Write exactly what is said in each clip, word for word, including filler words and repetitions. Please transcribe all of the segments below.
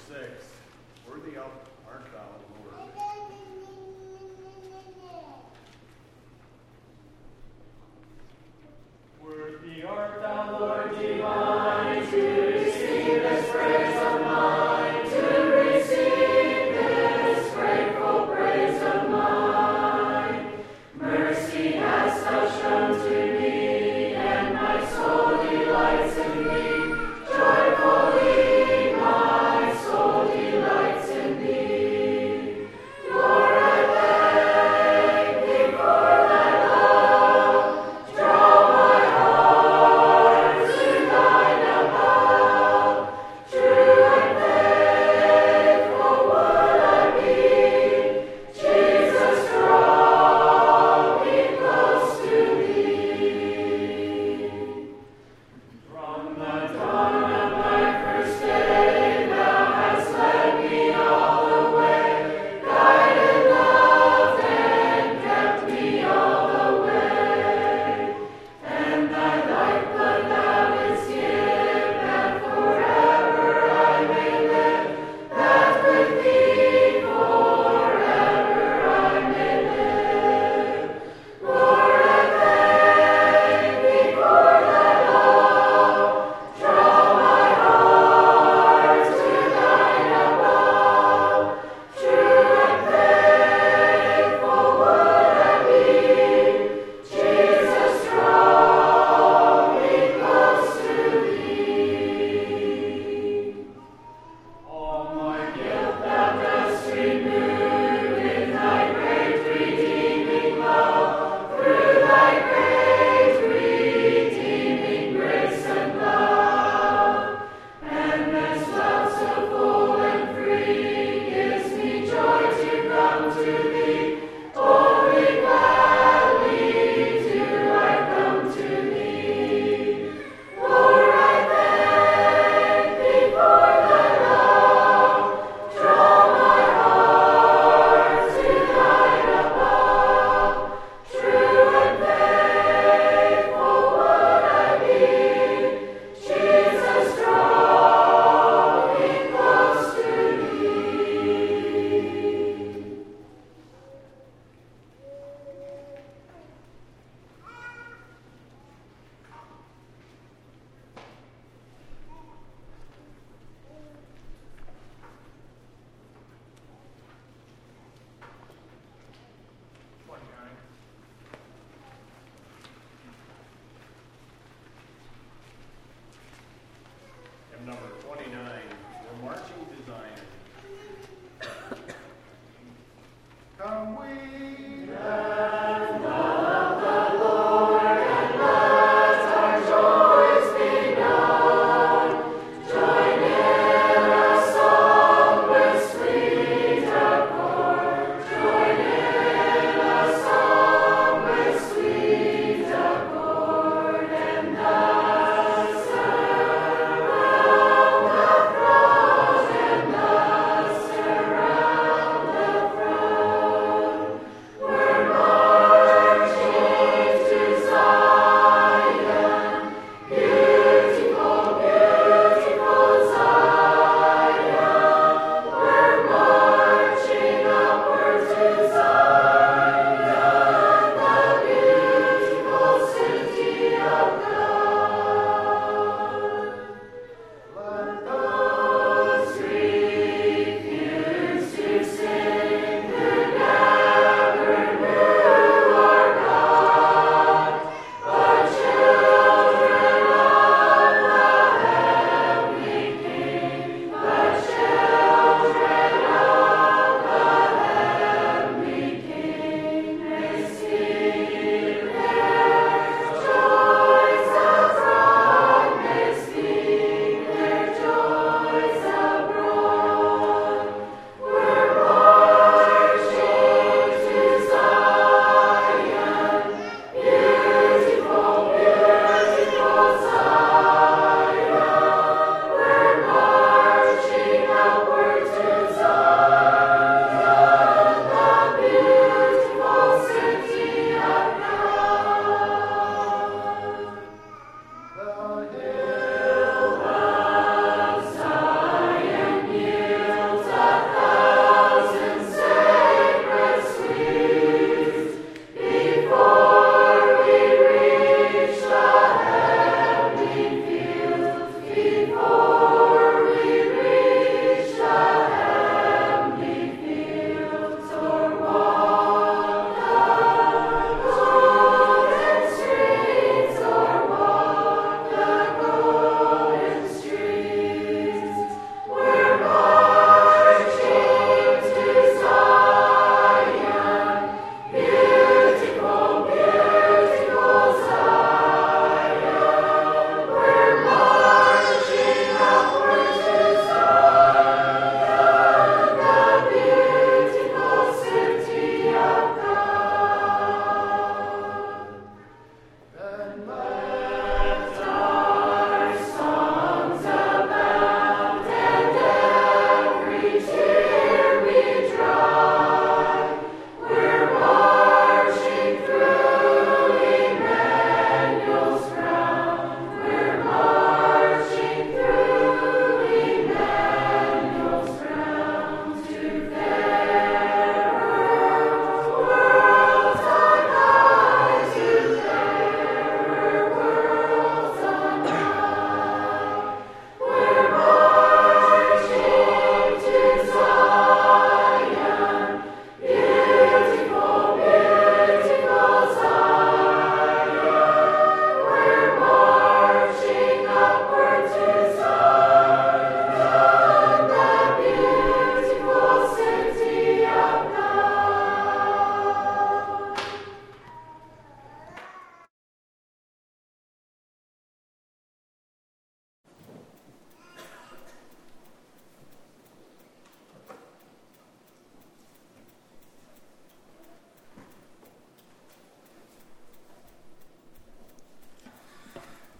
six. Worthy art thou, Lord. Worthy art thou, Lord divine, to receive this praise of mine, to receive this grateful praise of mine. Mercy hast thou shown to me, and my soul delights in thee. Joyfully my soul delights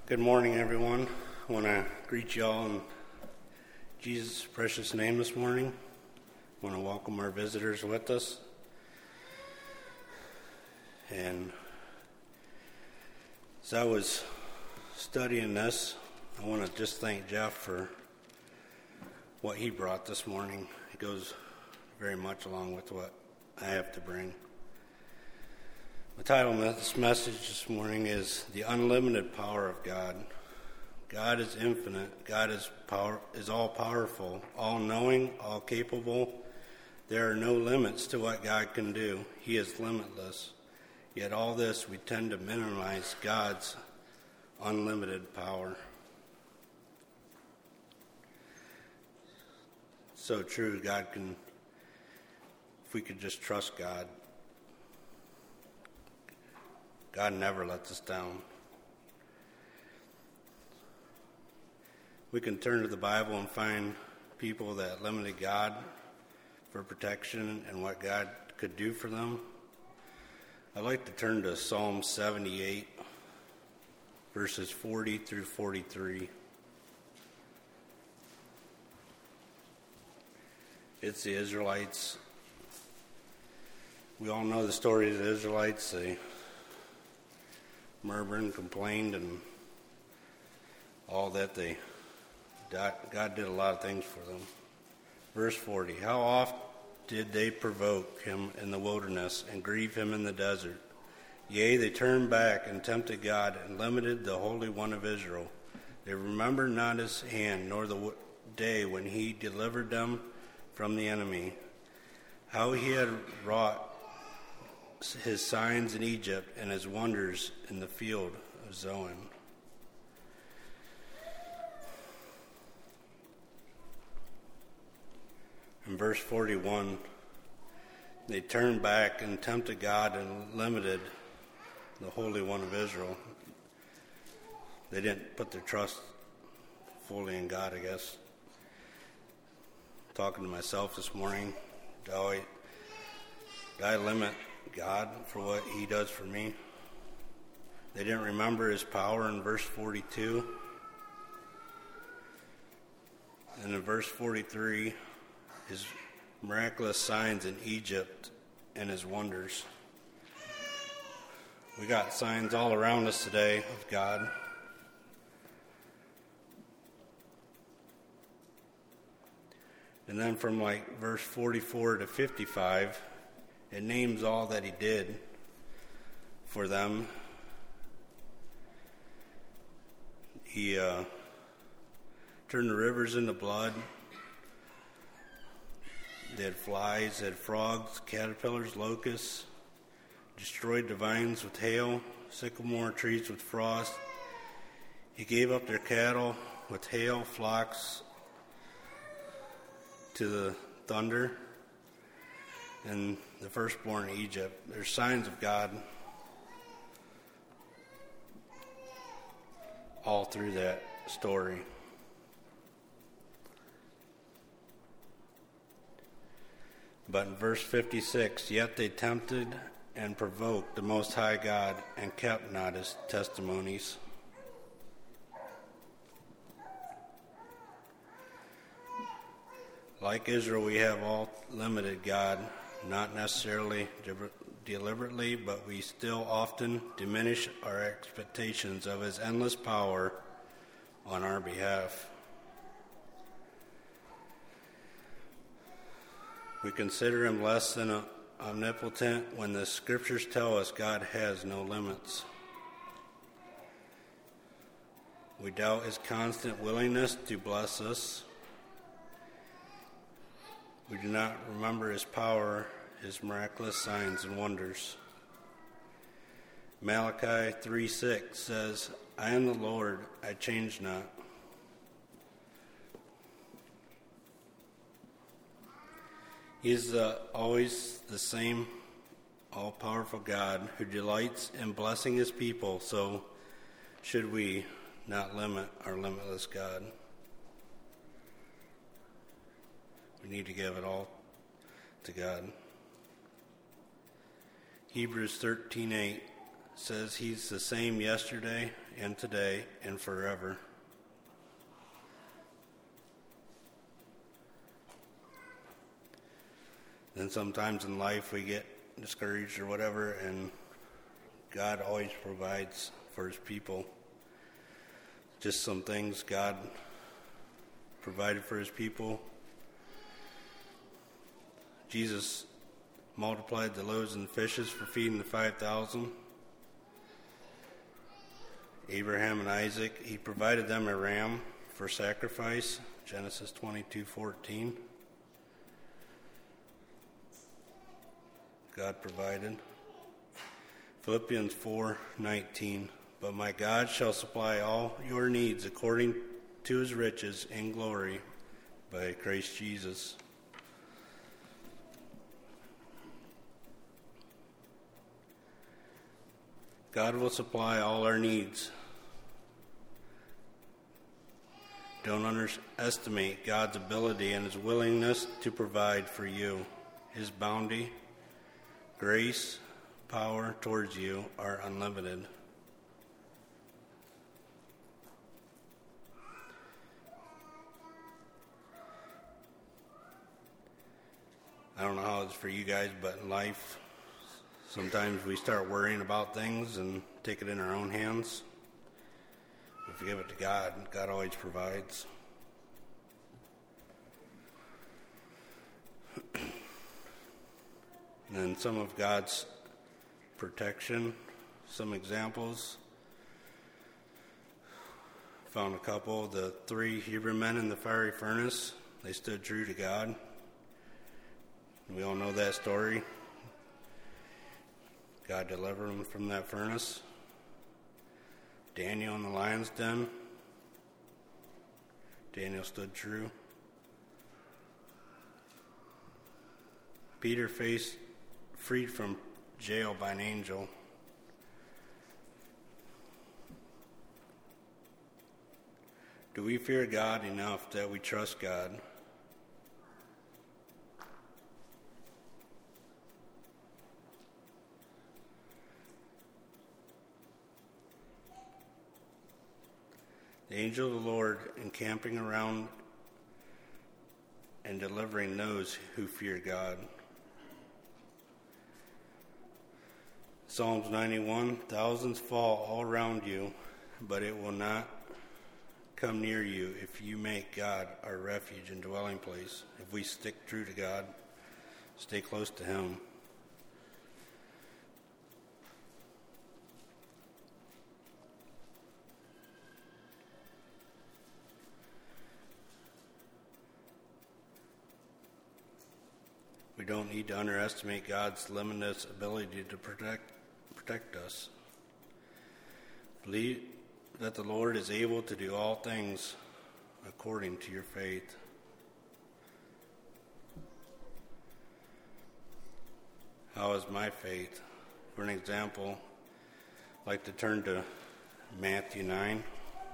Good morning, everyone. I want to greet you all in Jesus' precious name this morning. I want to welcome our visitors with us. And as I was studying this, I want to just thank Jeff for what he brought this morning. It goes very much along with what I have to bring. The title of this message this morning is The Unlimited Power of God. God is infinite. God is power is all powerful, all knowing, all capable. There are no limits to what God can do. He is limitless. Yet all this, we tend to minimize God's unlimited power. So true, God can, if we could just trust God. God never lets us down. We can turn to the Bible and find people that limited God for protection and what God could do for them. I'd like to turn to Psalm seventy-eight, verses forty through forty-three. It's the Israelites. We all know the story of the Israelites. They murmured and complained and all that. They God did a lot of things for them. Verse forty, how oft did they provoke him in the wilderness and grieve him in the desert? Yea, they turned back and tempted God and limited the Holy One of Israel. They remembered not his hand, nor the day when he delivered them from the enemy, how he had wrought his signs in Egypt and his wonders in the field of Zoan. In verse forty-one, they turned back and tempted God and limited the Holy One of Israel. They didn't put their trust fully in God, I guess. Talking to myself this morning, do I, do I limit God for what he does for me? They didn't remember his power in verse forty-two. And in verse forty-three, his miraculous signs in Egypt and his wonders. We got signs all around us today of God. And then from like verse forty-four to fifty-five, it names all that he did for them. He uh, turned the rivers into blood. They had flies, they had frogs, caterpillars, locusts, destroyed the vines with hail, sycamore trees with frost. He gave up their cattle with hail, flocks to the thunder, and the firstborn in Egypt. There's signs of God all through that story. But in verse fifty-six, yet they tempted and provoked the Most High God and kept not his testimonies. Like Israel, we have all limited God, not necessarily deliberately, but we still often diminish our expectations of his endless power on our behalf. We consider him less than omnipotent when the scriptures tell us God has no limits. We doubt his constant willingness to bless us. We do not remember his power, his miraculous signs and wonders. Malachi three six says, I am the Lord, I change not. He is uh, always the same all-powerful God who delights in blessing his people, so should we not limit our limitless God. We need to give it all to God. Hebrews thirteen eight says he's the same yesterday and today and forever. Then sometimes in life we get discouraged or whatever, and God always provides for his people. Just some things God provided for his people. Jesus multiplied the loaves and fishes for feeding the five thousand. Abraham and Isaac, he provided them a ram for sacrifice, Genesis twenty-two fourteen. God provided. Philippians four nineteen. But my God shall supply all your needs according to his riches in glory by Christ Jesus. God will supply all our needs. Don't underestimate God's ability and his willingness to provide for you. His bounty, grace, power towards you are unlimited. I don't know how it's for you guys, but in life, sometimes we start worrying about things and take it in our own hands. If we give it to God, God always provides. And then some of God's protection, some examples. Found a couple. The three Hebrew men in the fiery furnace, they stood true to God. We all know that story. God delivered them from that furnace. Daniel in the lion's den. Daniel stood true. Peter faced freed from jail by an angel. Do we fear God enough that we trust God? The angel of the Lord encamping around and delivering those who fear God. Psalms ninety-one, thousands fall all around you, but it will not come near you if you make God our refuge and dwelling place. If we stick true to God, stay close to him. We don't need to underestimate God's limitless ability to protect protect us. Believe that the Lord is able to do all things according to your faith. How is my faith? For an example, I'd like to turn to Matthew nine.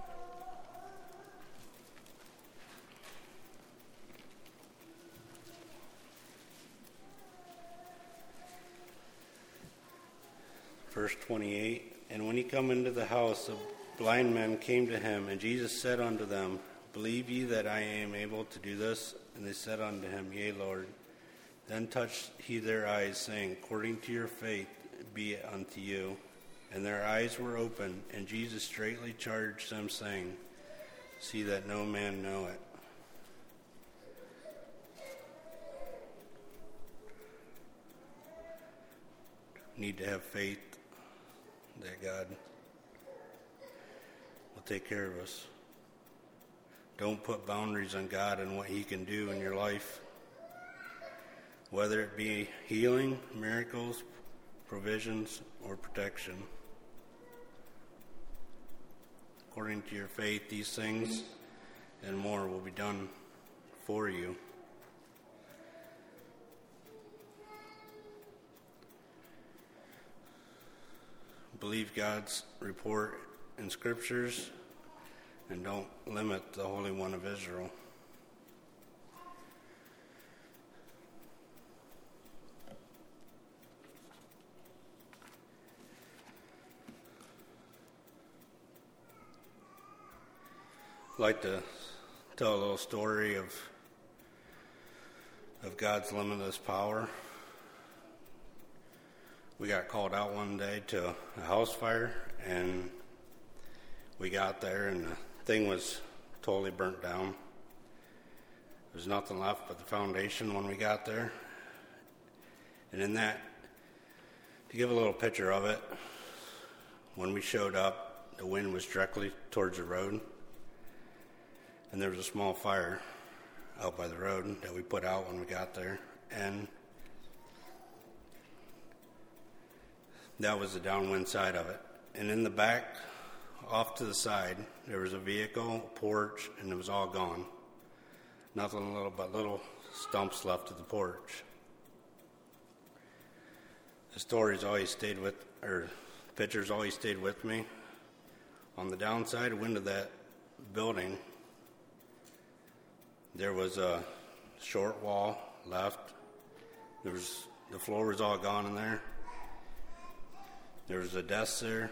Verse twenty-eight, and when he come into the house, the blind men came to him, and Jesus said unto them, Believe ye that I am able to do this? And they said unto him, Yea, Lord. Then touched he their eyes, saying, According to your faith be it unto you. And their eyes were opened, and Jesus straightly charged them, saying, See that no man know it. Need to have faith that God will take care of us. Don't put boundaries on God and what he can do in your life, whether it be healing, miracles, provisions, or protection. According to your faith, these things and more will be done for you. Believe God's report in scriptures and don't limit the Holy One of Israel. like to tell a little story of of God's limitless power. We got called out one day to a house fire, and we got there, and the thing was totally burnt down. There's nothing left but the foundation when we got there. And in that, to give a little picture of it, when we showed up, the wind was directly towards the road, and there was a small fire out by the road that we put out when we got there, and that was the downwind side of it. And in the back, off to the side, there was a vehicle, a porch, and it was all gone. Nothing little but little stumps left of the porch. The stories always stayed with, or pictures always stayed with me. On the downside window of that building, there was a short wall left. There was, the floor was all gone in there. There was a desk there.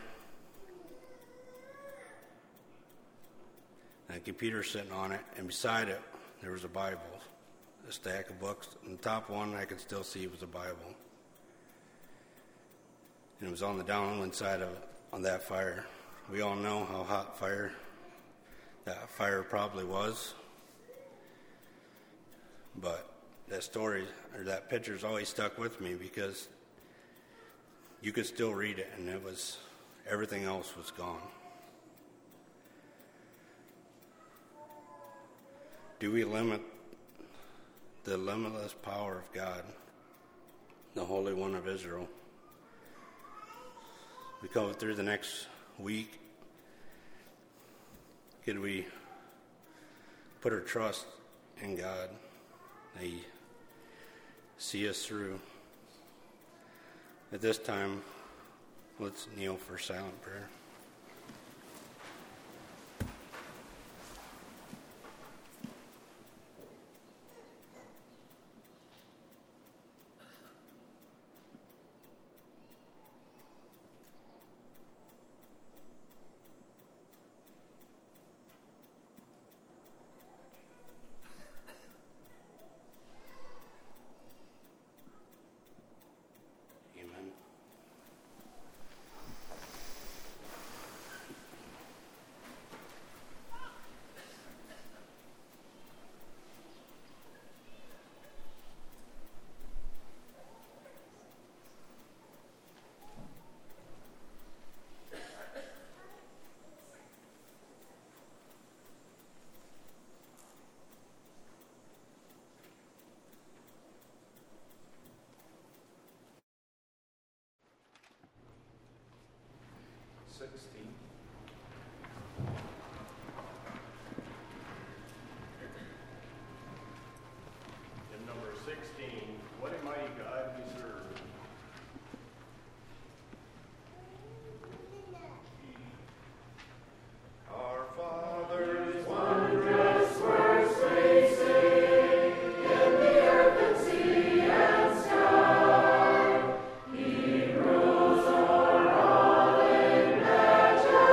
And a computer sitting on it, and beside it, there was a Bible, a stack of books. And the top one I could still see was a Bible. And it was on the downwind side of it, on that fire. We all know how hot fire that fire probably was. But that story, or that picture's always stuck with me because you could still read it, and it was, everything else was gone. Do we limit the limitless power of God, the Holy One of Israel? We go through the next week. Could we put our trust in God? He see us through. At this time, let's kneel for silent prayer. Sixteen. And number sixteen, what a mighty God we serve. Our Father is Wondrous works they sing in the earth and sea and sky. He rules o'er all in majesty.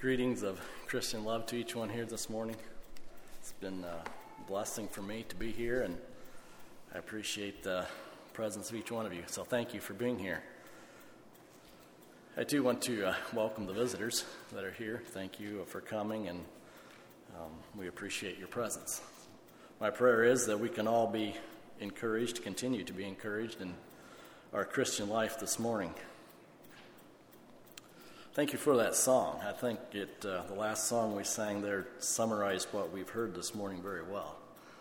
Greetings of Christian love to each one here this morning. It's been a blessing for me to be here, and I appreciate the presence of each one of you. So thank you for being here. I do want to uh, welcome the visitors that are here. Thank you for coming, and um, we appreciate your presence. My prayer is that we can all be encouraged, continue to be encouraged in our Christian life this morning. Thank you for that song. I think it, uh, the last song we sang there summarized what we've heard this morning very well.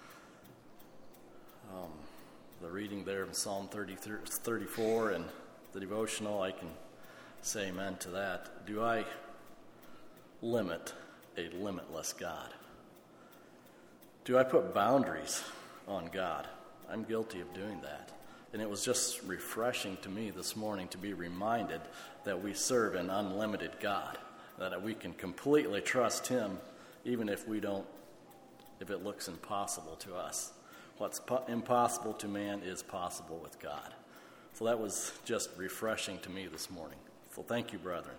Um, the reading there in Psalm thirty, thirty-four and the devotional, I can say amen to that. Do I limit a limitless God? Do I put boundaries on God? I'm guilty of doing that. And it was just refreshing to me this morning to be reminded that we serve an unlimited God, that we can completely trust Him even if we don't, if it looks impossible to us. What's po- impossible to man is possible with God. So that was just refreshing to me this morning. So thank you, brethren.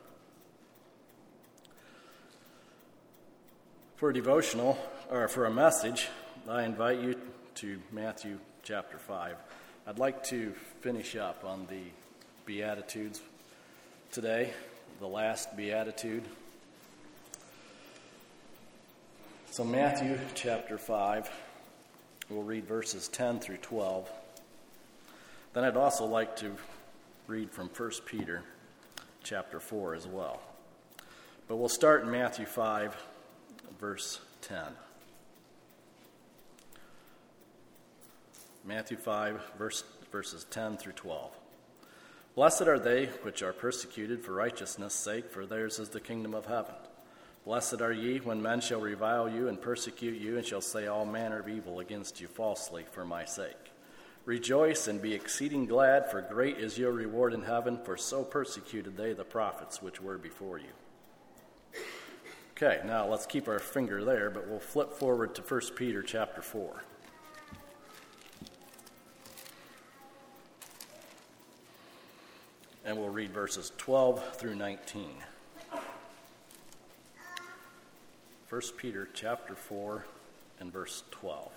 For a devotional, or for a message, I invite you to Matthew chapter five. I'd like to finish up on the Beatitudes today, the last Beatitude. So Matthew chapter five, we'll read verses ten through twelve. Then I'd also like to read from First Peter chapter four as well. But we'll start in Matthew five, verse ten. Matthew five, verse, verses ten through twelve. Blessed are they which are persecuted for righteousness' sake, for theirs is the kingdom of heaven. Blessed are ye when men shall revile you and persecute you, and shall say all manner of evil against you falsely for my sake. Rejoice and be exceeding glad, for great is your reward in heaven, for so persecuted they the prophets which were before you. Okay, now let's keep our finger there, but we'll flip forward to First Peter chapter four. And we'll read verses twelve through nineteen. First Peter chapter four and verse twelve.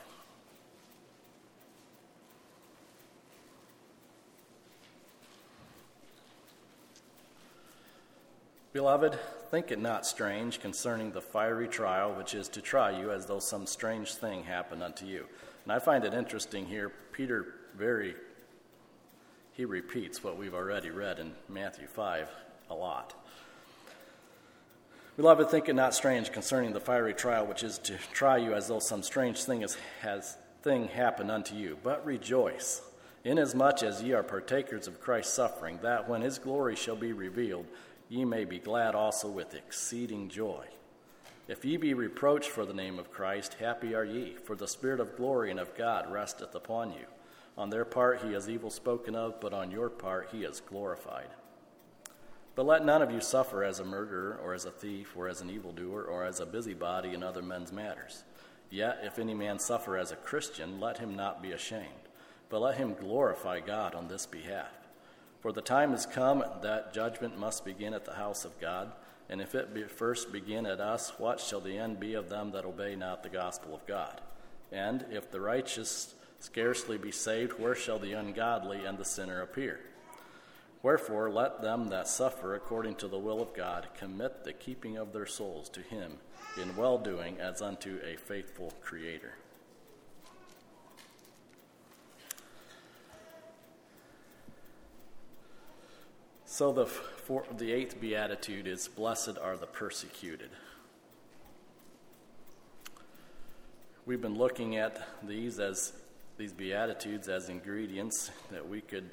Beloved, think it not strange concerning the fiery trial which is to try you, as though some strange thing happened unto you. And I find it interesting here, Peter very He repeats what we've already read in Matthew five a lot. Beloved, think it not strange concerning the fiery trial which is to try you, as though some strange thing is, has thing happened unto you. But rejoice, inasmuch as ye are partakers of Christ's suffering, that when his glory shall be revealed, ye may be glad also with exceeding joy. If ye be reproached for the name of Christ, happy are ye, for the Spirit of glory and of God resteth upon you. On their part he is evil spoken of, but on your part he is glorified. But let none of you suffer as a murderer, or as a thief, or as an evildoer, or as a busybody in other men's matters. Yet if any man suffer as a Christian, let him not be ashamed, but let him glorify God on this behalf. For the time is come that judgment must begin at the house of God, and if it be first begin at us, what shall the end be of them that obey not the gospel of God? And if the righteous scarcely be saved, where shall the ungodly and the sinner appear? Wherefore let them that suffer according to the will of God commit the keeping of their souls to him in well-doing as unto a faithful Creator. So the, for, the eighth beatitude is, blessed are the persecuted. We've been looking at these as these beatitudes as ingredients that we could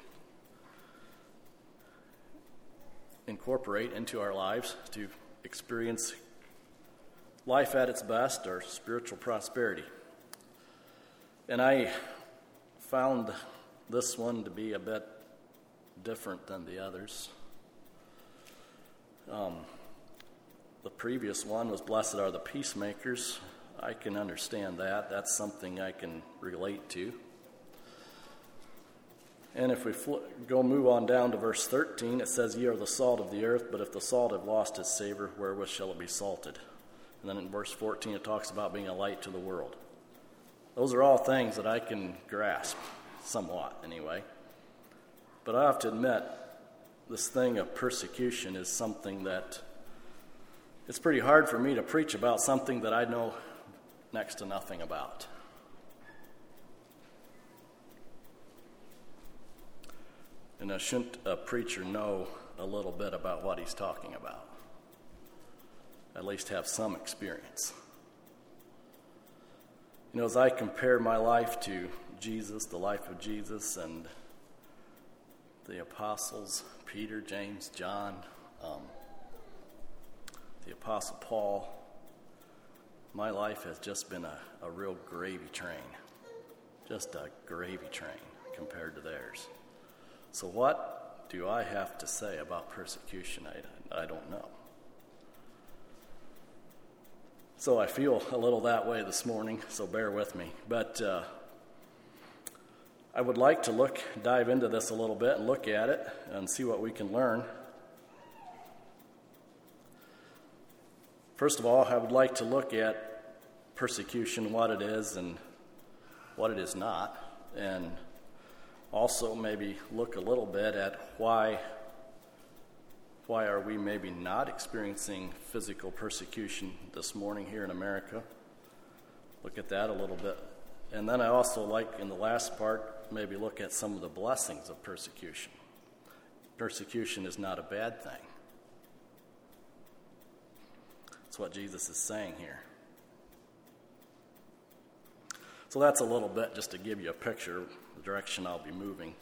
incorporate into our lives to experience life at its best, or spiritual prosperity. And I found this one to be a bit different than the others. Um, the previous one was, blessed are the peacemakers. I can understand that. That's something I can relate to. And if we fl- go move on down to verse thirteen, it says, "Ye are the salt of the earth, but if the salt have lost its savor, wherewith shall it be salted?" And then in verse fourteen, it talks about being a light to the world. Those are all things that I can grasp, somewhat anyway. But I have to admit, this thing of persecution is something that it's pretty hard for me to preach about something that I know next to nothing about. And uh, shouldn't a preacher know a little bit about what he's talking about? At least have some experience. You know, as I compare my life to Jesus, the life of Jesus, and the apostles, Peter, James, John, um, the apostle Paul, my life has just been a, a real gravy train. Just a gravy train compared to theirs. So what do I have to say about persecution? I, I don't know. So I feel a little that way this morning, so bear with me. But uh, I would like to look, dive into this a little bit and look at it and see what we can learn. First of all, I would like to look at persecution, what it is and what it is not, and also maybe look a little bit at why why are we maybe not experiencing physical persecution this morning here in America. Look at that a little bit. And then I also like, in the last part, maybe look at some of the blessings of persecution. Persecution is not a bad thing. That's what Jesus is saying here. So that's a little bit just to give you a picture of the direction I'll be moving.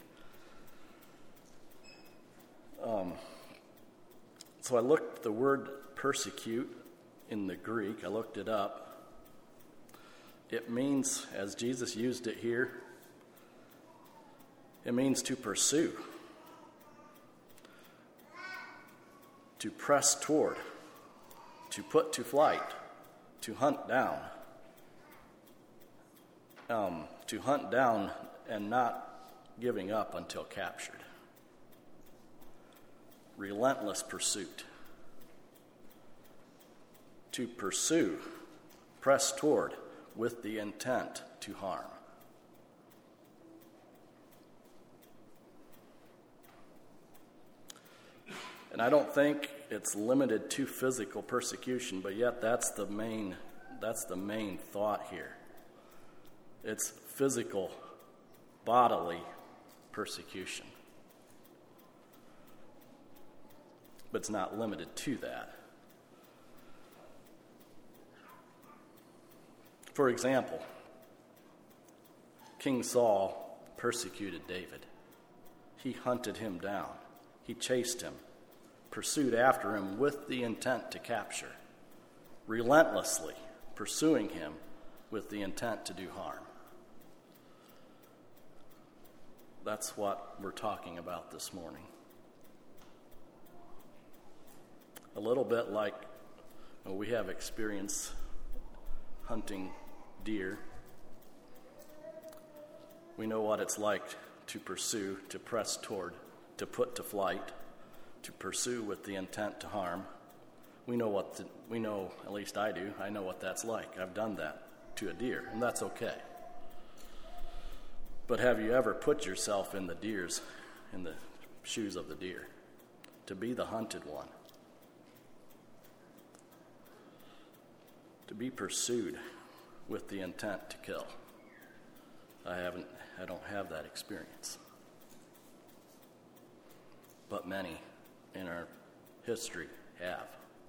Um, so I looked the word persecute in the Greek. I looked it up. It means, as Jesus used it here, it means to pursue, to press toward, to put to flight, to hunt down. Um, to hunt down and not giving up until captured. Relentless pursuit. To pursue, press toward, with the intent to harm. And I don't think it's limited to physical persecution, but yet that's the main, that's the main thought here. It's physical, bodily persecution. But it's not limited to that. For example, King Saul persecuted David. He hunted him down. He chased him, pursued after him with the intent to capture, relentlessly pursuing him with the intent to do harm. That's what we're talking about this morning. A little bit like well, we have experience hunting deer. We know what it's like to pursue, to press toward, to put to flight, to pursue with the intent to harm. We know what the, we know, at least I do, I know what that's like. I've done that to a deer, and that's okay. But have you ever put yourself in the deer's, in the shoes of the deer, to be the hunted one? To be pursued with the intent to kill. I haven't, I don't have that experience. But many in our history have.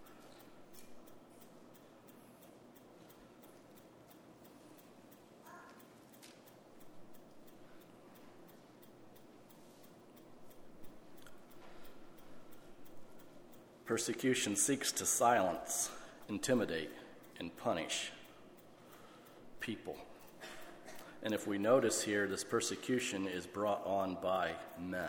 Persecution seeks to silence, intimidate, and punish people. And if we notice here, this persecution is brought on by men.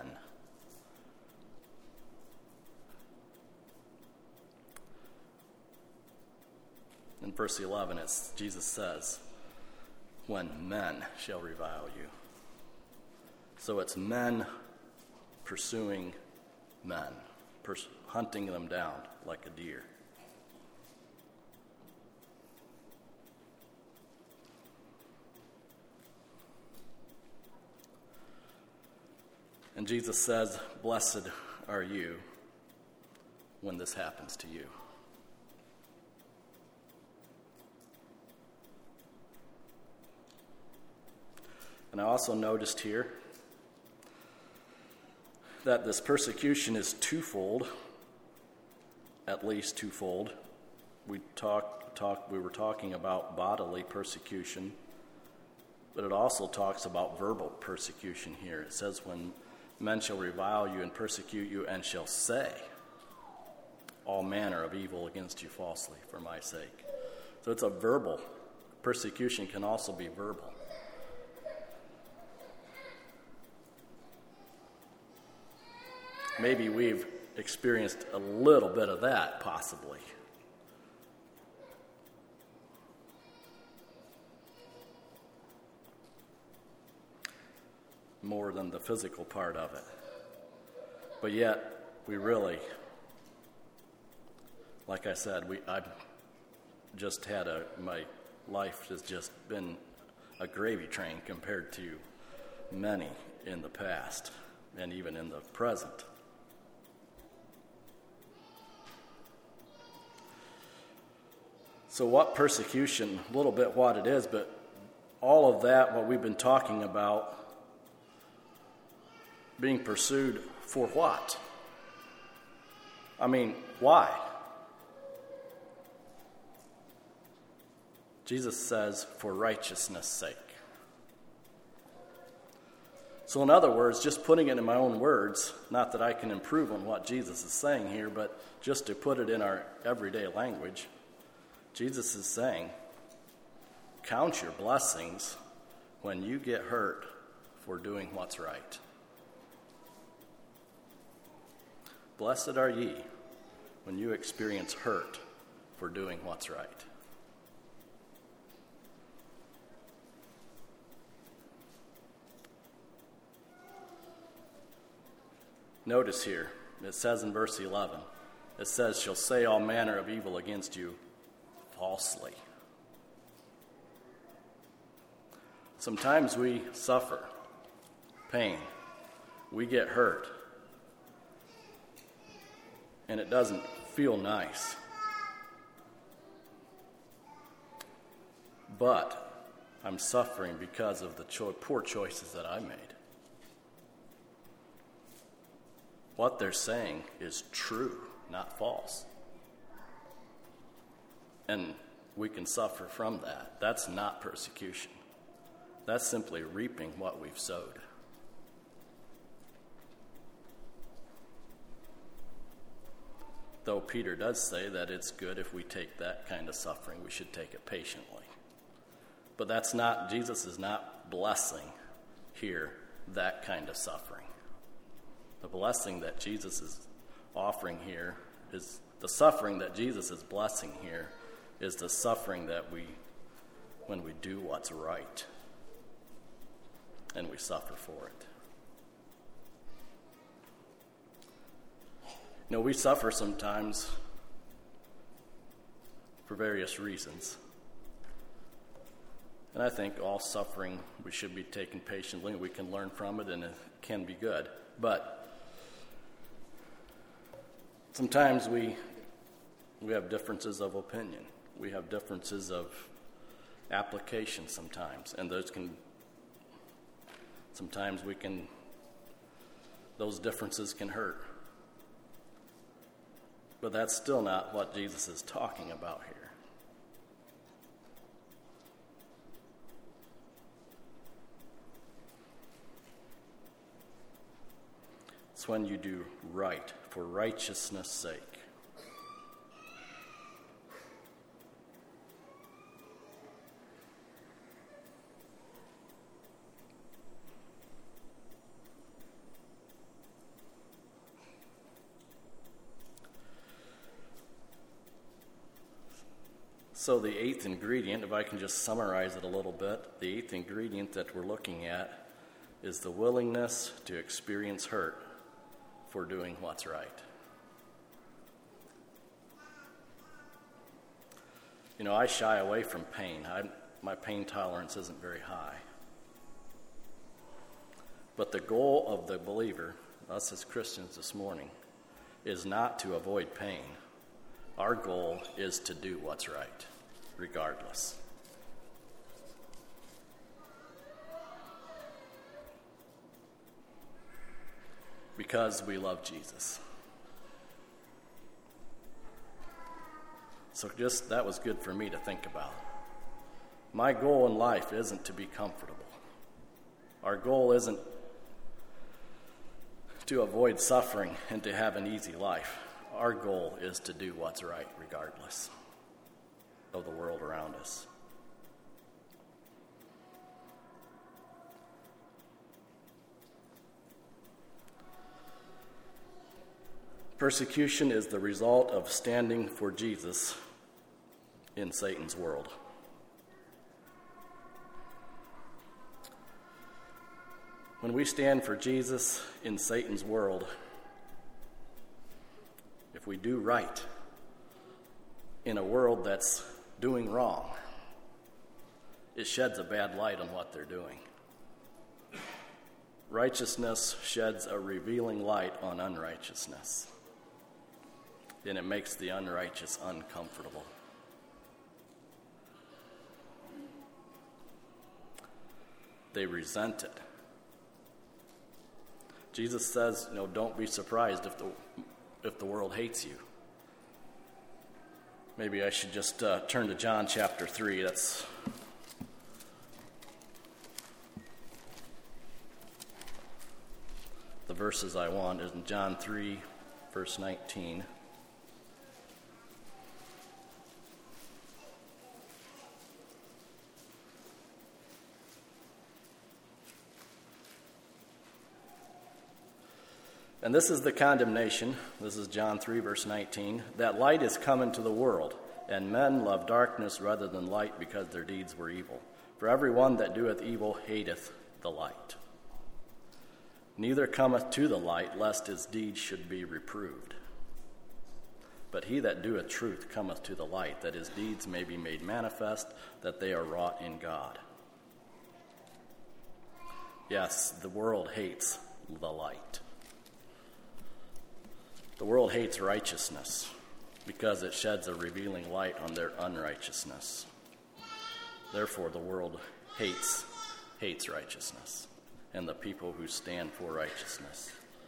In verse eleven, it's, Jesus says, when men shall revile you. So it's men pursuing men, pers- hunting them down like a deer. And Jesus says, "Blessed are you when this happens to you." And I also noticed here that this persecution is twofold, at least twofold. We talk, talk, we were talking about bodily persecution, but it also talks about verbal persecution here. It says, when men shall revile you and persecute you and shall say all manner of evil against you falsely for my sake. So it's a verbal. Persecution can also be verbal. Maybe we've experienced a little bit of that, possibly. More than the physical part of it. But yet, we really, like I said, we I've just had a, my life has just been a gravy train compared to many in the past and even in the present. So what persecution, a little bit what it is, but all of that, what we've been talking about, being pursued for what? I mean, why? Jesus says, for righteousness' sake. So in other words, just putting it in my own words, not that I can improve on what Jesus is saying here, but just to put it in our everyday language, Jesus is saying, count your blessings when you get hurt for doing what's right. Blessed are ye when you experience hurt for doing what's right. Notice here, it says in verse eleven, it says, shall say all manner of evil against you falsely. Sometimes we suffer pain. We get hurt. And it doesn't feel nice. But I'm suffering because of the cho- poor choices that I made. What they're saying is true, not false. And we can suffer from that. That's not persecution. That's simply reaping what we've sowed. Though Peter does say that it's good if we take that kind of suffering, we should take it patiently. But that's not, Jesus is not blessing here that kind of suffering. The blessing that Jesus is offering here is, the suffering that Jesus is blessing here is the suffering that we, when we do what's right, and we suffer for it. You know, we suffer sometimes for various reasons. And I think all suffering we should be taken patiently. We can learn from it, and it can be good. But sometimes we we have differences of opinion. We have differences of application sometimes, and those can sometimes we can those differences can hurt. But that's still not what Jesus is talking about here. It's when you do right for righteousness' sake. So the eighth ingredient, if I can just summarize it a little bit, the eighth ingredient that we're looking at is the willingness to experience hurt for doing what's right. You know, I shy away from pain. I, my pain tolerance isn't very high. But the goal of the believer, us as Christians this morning, is not to avoid pain. Our goal is to do what's right, regardless. Because we love Jesus. So just that was good for me to think about. My goal in life isn't to be comfortable. Our goal isn't to avoid suffering and to have an easy life. Our goal is to do what's right regardless of the world around us. Persecution is the result of standing for Jesus in Satan's world. When we stand for Jesus in Satan's world, if we do right in a world that's doing wrong, it sheds a bad light on what they're doing. Righteousness sheds a revealing light on unrighteousness, and it makes the unrighteous uncomfortable. They resent it. Jesus says, you know, don't be surprised if the if the world hates you. Maybe I should just uh, turn to John chapter three. That's the verses I want. Is in John three, verse nineteen. And this is the condemnation, this is John three, verse nineteen, that light is come into the world, and men love darkness rather than light because their deeds were evil. For every one that doeth evil hateth the light. Neither cometh to the light, lest his deeds should be reproved. But he that doeth truth cometh to the light, that his deeds may be made manifest, that they are wrought in God. Yes, the world hates the light. The world hates righteousness because it sheds a revealing light on their unrighteousness. Therefore, the world hates hates righteousness and the people who stand for righteousness.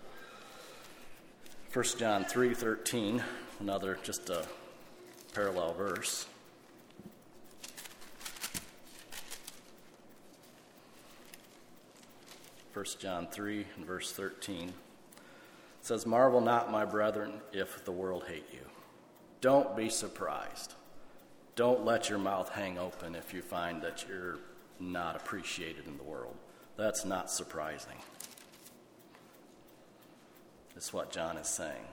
First John three thirteen, another just a parallel verse. First John three and verse thirteen. It says, "Marvel not, my brethren, if the world hate you." Don't be surprised. Don't let your mouth hang open if you find that you're not appreciated in the world. That's not surprising. That's what John is saying.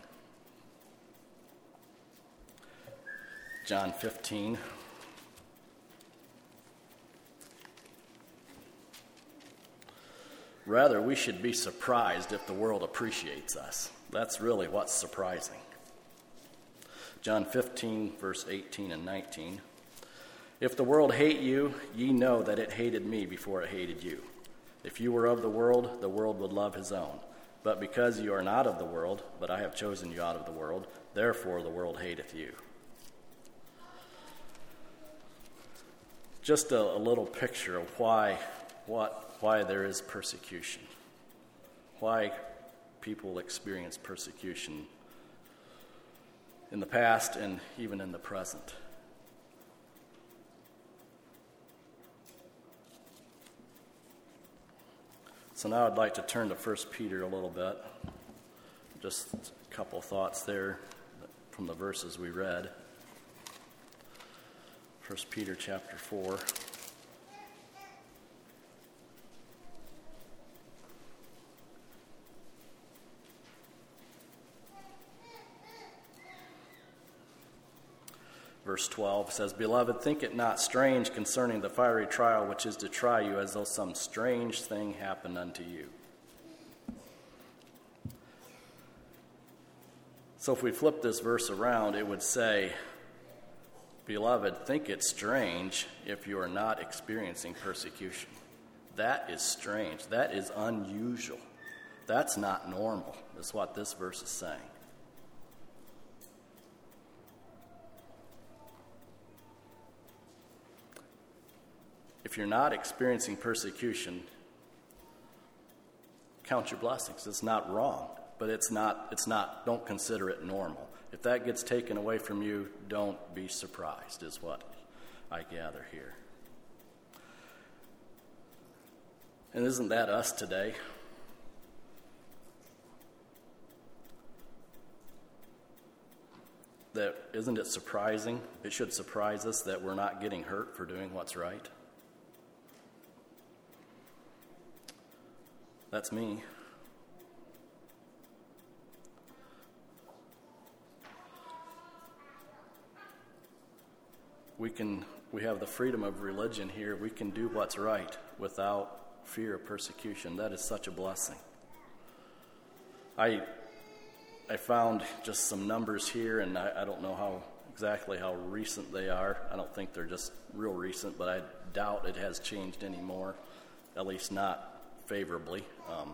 John fifteen. Rather, we should be surprised if the world appreciates us. That's really what's surprising. John fifteen, verse eighteen and nineteen. "If the world hate you, ye know that it hated me before it hated you. If you were of the world, the world would love his own. But because you are not of the world, but I have chosen you out of the world, therefore the world hateth you." Just a, a little picture of why, what, why there is persecution, why people experience persecution in the past and even in the present. So now I'd like to turn to First Peter a little bit. Just a couple thoughts there from the verses we read. First Peter chapter four. Verse twelve says, Beloved, think it not strange concerning the fiery trial which is to try you, as though some strange thing happened unto you. So if we flip this verse around, it would say, Beloved, think it strange if you are not experiencing persecution. That is strange. That is unusual. That's not normal, is what this verse is saying. If you're not experiencing persecution, count your blessings. It's not wrong, but it's not, it's not, don't consider it normal. If that gets taken away from you, don't be surprised, is what I gather here. And isn't that us today? That isn't it surprising? It should surprise us that we're not getting hurt for doing what's right. That's me. We can we have the freedom of religion here. We can do what's right without fear of persecution. That is such a blessing. I I found just some numbers here, and I, I don't know how exactly how recent they are. I don't think they're just real recent, but I doubt it has changed anymore, at least not favorably. Um,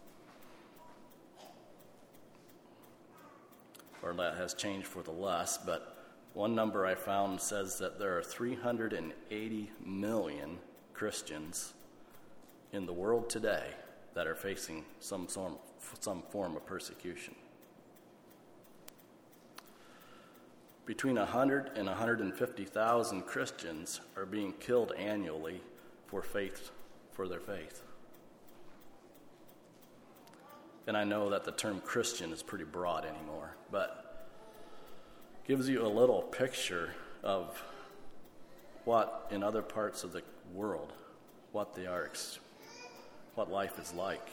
or that has changed for the less, but one number I found says that there are three hundred eighty million Christians in the world today that are facing some form, some form of persecution. Between one hundred and one hundred fifty thousand Christians are being killed annually for faith, for their faith. And I know that the term Christian is pretty broad anymore, but gives you a little picture of what in other parts of the world, what they are, what life is like.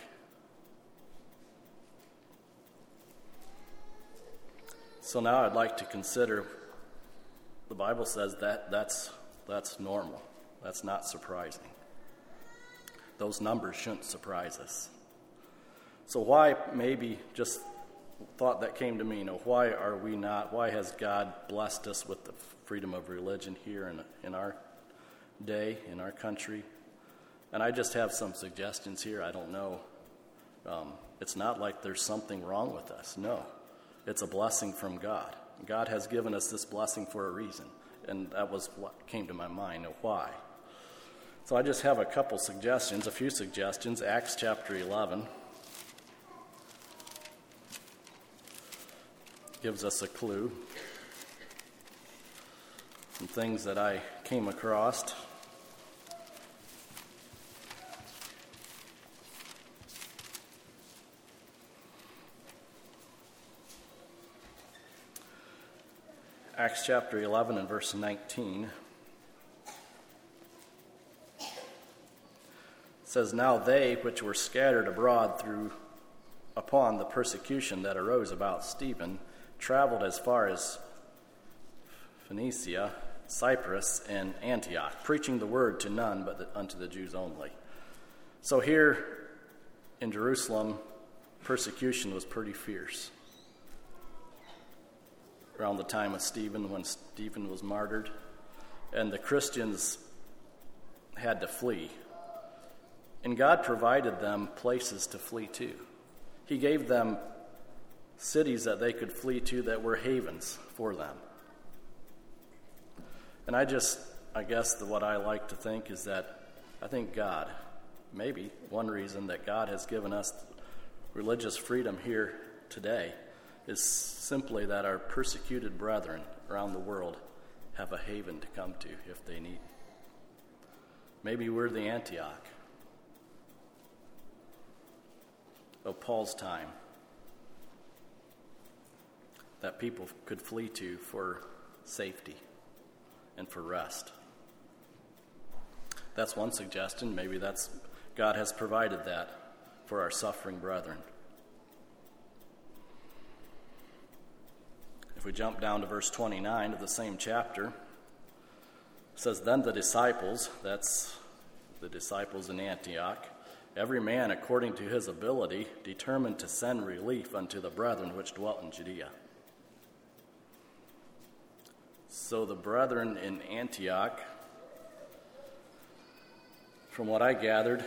So now I'd like to consider, the Bible says that that's that's normal. That's not surprising. Those numbers shouldn't surprise us. So why, maybe just thought that came to me, you know, why are we not, why has God blessed us with the freedom of religion here in, in our day, in our country? And I just have some suggestions here. I don't know. Um, it's not like there's something wrong with us. No. It's a blessing from God. God has given us this blessing for a reason. And that was what came to my mind of why. So I just have a couple suggestions, a few suggestions. Acts chapter eleven gives us a clue. Some things that I came across. Acts chapter eleven and verse nineteen says, Now they which were scattered abroad through upon the persecution that arose about Stephen traveled as far as Phoenicia, Cyprus, and Antioch, preaching the word to none but the, unto the Jews only. So here in Jerusalem, persecution was pretty fierce. Around the time of Stephen, when Stephen was martyred, and the Christians had to flee. And God provided them places to flee to. He gave them cities that they could flee to that were havens for them. And I just, I guess the, what I like to think is that I think God, maybe one reason that God has given us religious freedom here today is simply that our persecuted brethren around the world have a haven to come to if they need. Maybe we're the Antioch of Paul's time that people could flee to for safety and for rest. That's one suggestion. Maybe that's God has provided that for our suffering brethren. if we jump down to verse twenty-nine of the same chapter, it says, Then the disciples, that's the disciples in Antioch, every man according to his ability, determined to send relief unto the brethren which dwelt in Judea. So the brethren in Antioch, from what I gathered,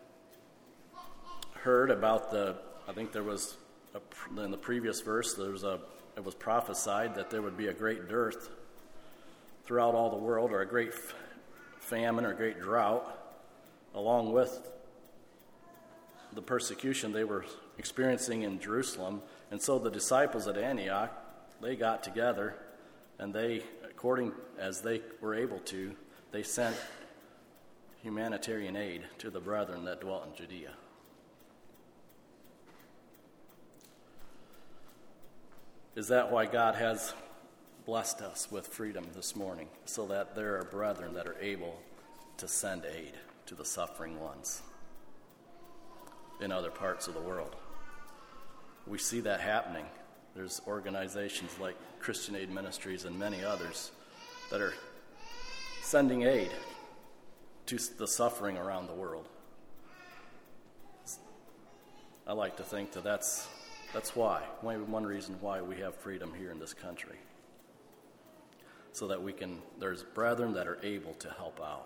heard about the, I think there was, a, in the previous verse, there was a, it was prophesied that there would be a great dearth throughout all the world, or a great f- famine or great drought, along with the persecution they were experiencing in Jerusalem. And so the disciples at Antioch, they got together, and they, according as they were able to, they sent humanitarian aid to the brethren that dwelt in Judea. Is that why God has blessed us with freedom this morning? So that there are brethren that are able to send aid to the suffering ones in other parts of the world. We see that happening. There's organizations like Christian Aid Ministries and many others that are sending aid to the suffering around the world. I like to think that that's that's why, one reason why we have freedom here in this country. So that we can, there's brethren that are able to help out.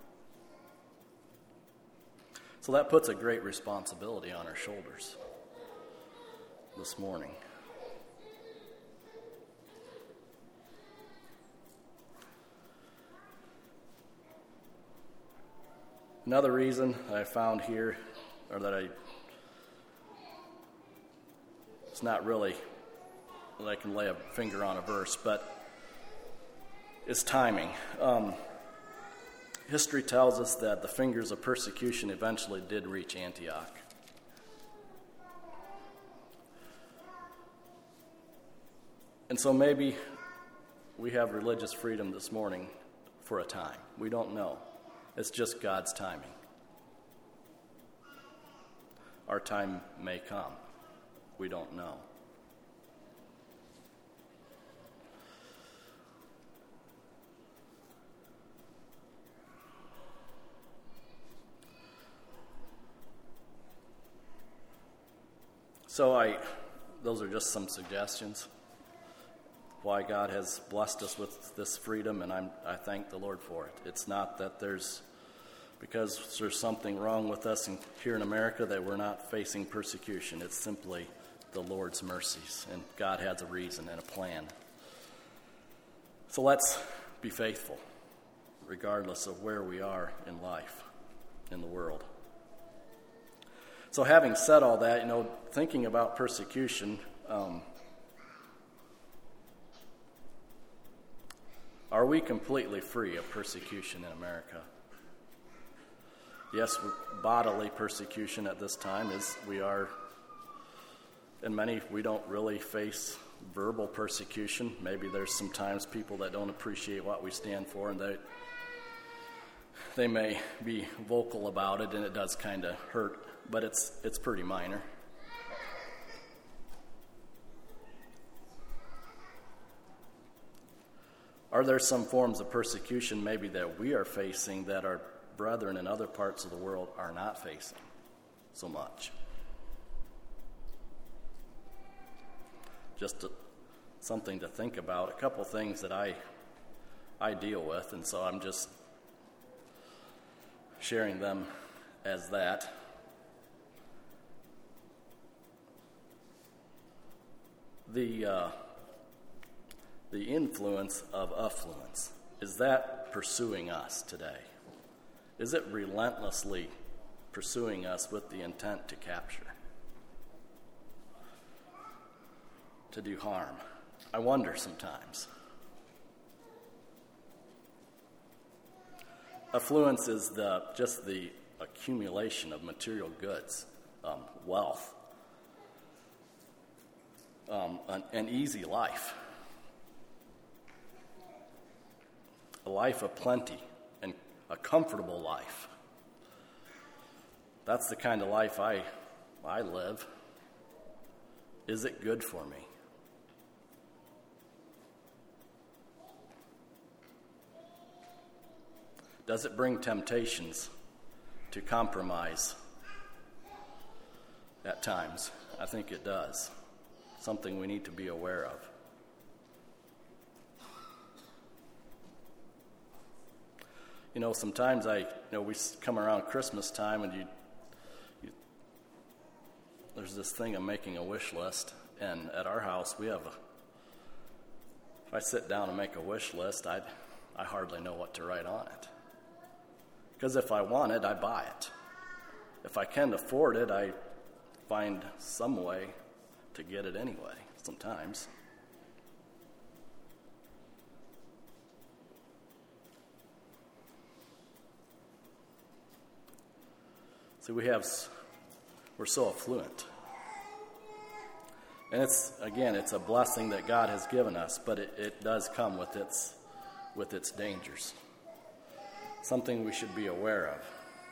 So that puts a great responsibility on our shoulders this morning. Another reason that I found here, or that I, it's not really that I can lay a finger on a verse, but is timing. Um, history tells us that the fingers of persecution eventually did reach Antioch. And so maybe we have religious freedom this morning for a time. We don't know. It's just God's timing. Our time may come. We don't know. So I, those are just some suggestions why God has blessed us with this freedom, and I'm, I thank the Lord for it. It's not that there's, because there's something wrong with us in, here in America, that we're not facing persecution. It's simply the Lord's mercies, and God has a reason and a plan. So let's be faithful, regardless of where we are in life, in the world. So having said all that, you know, thinking about persecution, um, are we completely free of persecution in America? Yes, bodily persecution at this time is, we are, in many, we don't really face verbal persecution. Maybe there's sometimes people that don't appreciate what we stand for, and they, they may be vocal about it, and it does kind of hurt, but it's it's pretty minor. Are there some forms of persecution maybe that we are facing that our brethren in other parts of the world are not facing so much? Just to, something to think about. A couple things that I I deal with, and so I'm just sharing them as that. The uh, the influence of affluence, is that pursuing us today? Is it relentlessly pursuing us with the intent to capture, to do harm? I wonder sometimes. Affluence is the just the accumulation of material goods, um, wealth, um, an, an easy life, a life of plenty, and a comfortable life. That's the kind of life I I live. Is it good for me? Does it bring temptations to compromise at times? I think it does. Something we need to be aware of. You know, sometimes I, you know, we come around Christmas time and you, you there's this thing of making a wish list. And at our house, we have a, if I sit down and make a wish list, I I hardly know what to write on it. Because if I want it, I buy it. If I can't afford it, I find some way to get it anyway, sometimes. See, we have, we're so affluent. And it's, again, it's a blessing that God has given us, but it, it does come with its, with its dangers. Something we should be aware of.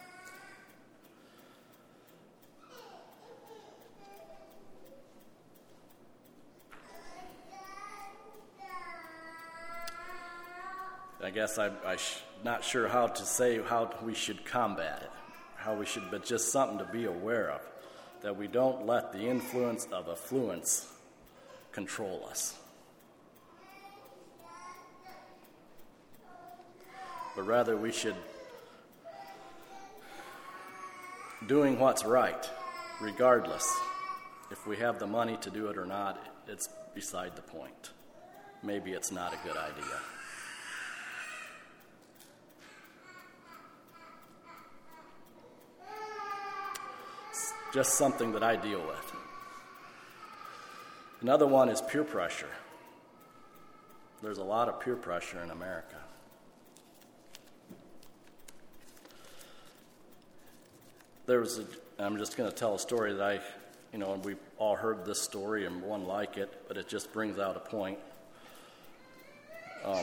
I guess I'm I sh- not sure how to say how we should combat it, how we should, but just something to be aware of, that we don't let the influence of affluence control us. But rather we should, doing what's right, regardless. If we have the money to do it or not, it's beside the point. Maybe it's not a good idea. It's just something that I deal with. Another one is peer pressure. There's a lot of peer pressure in America. There was a, I'm just going to tell a story that I, you know, and we've all heard this story and one like it, but it just brings out a point. Um,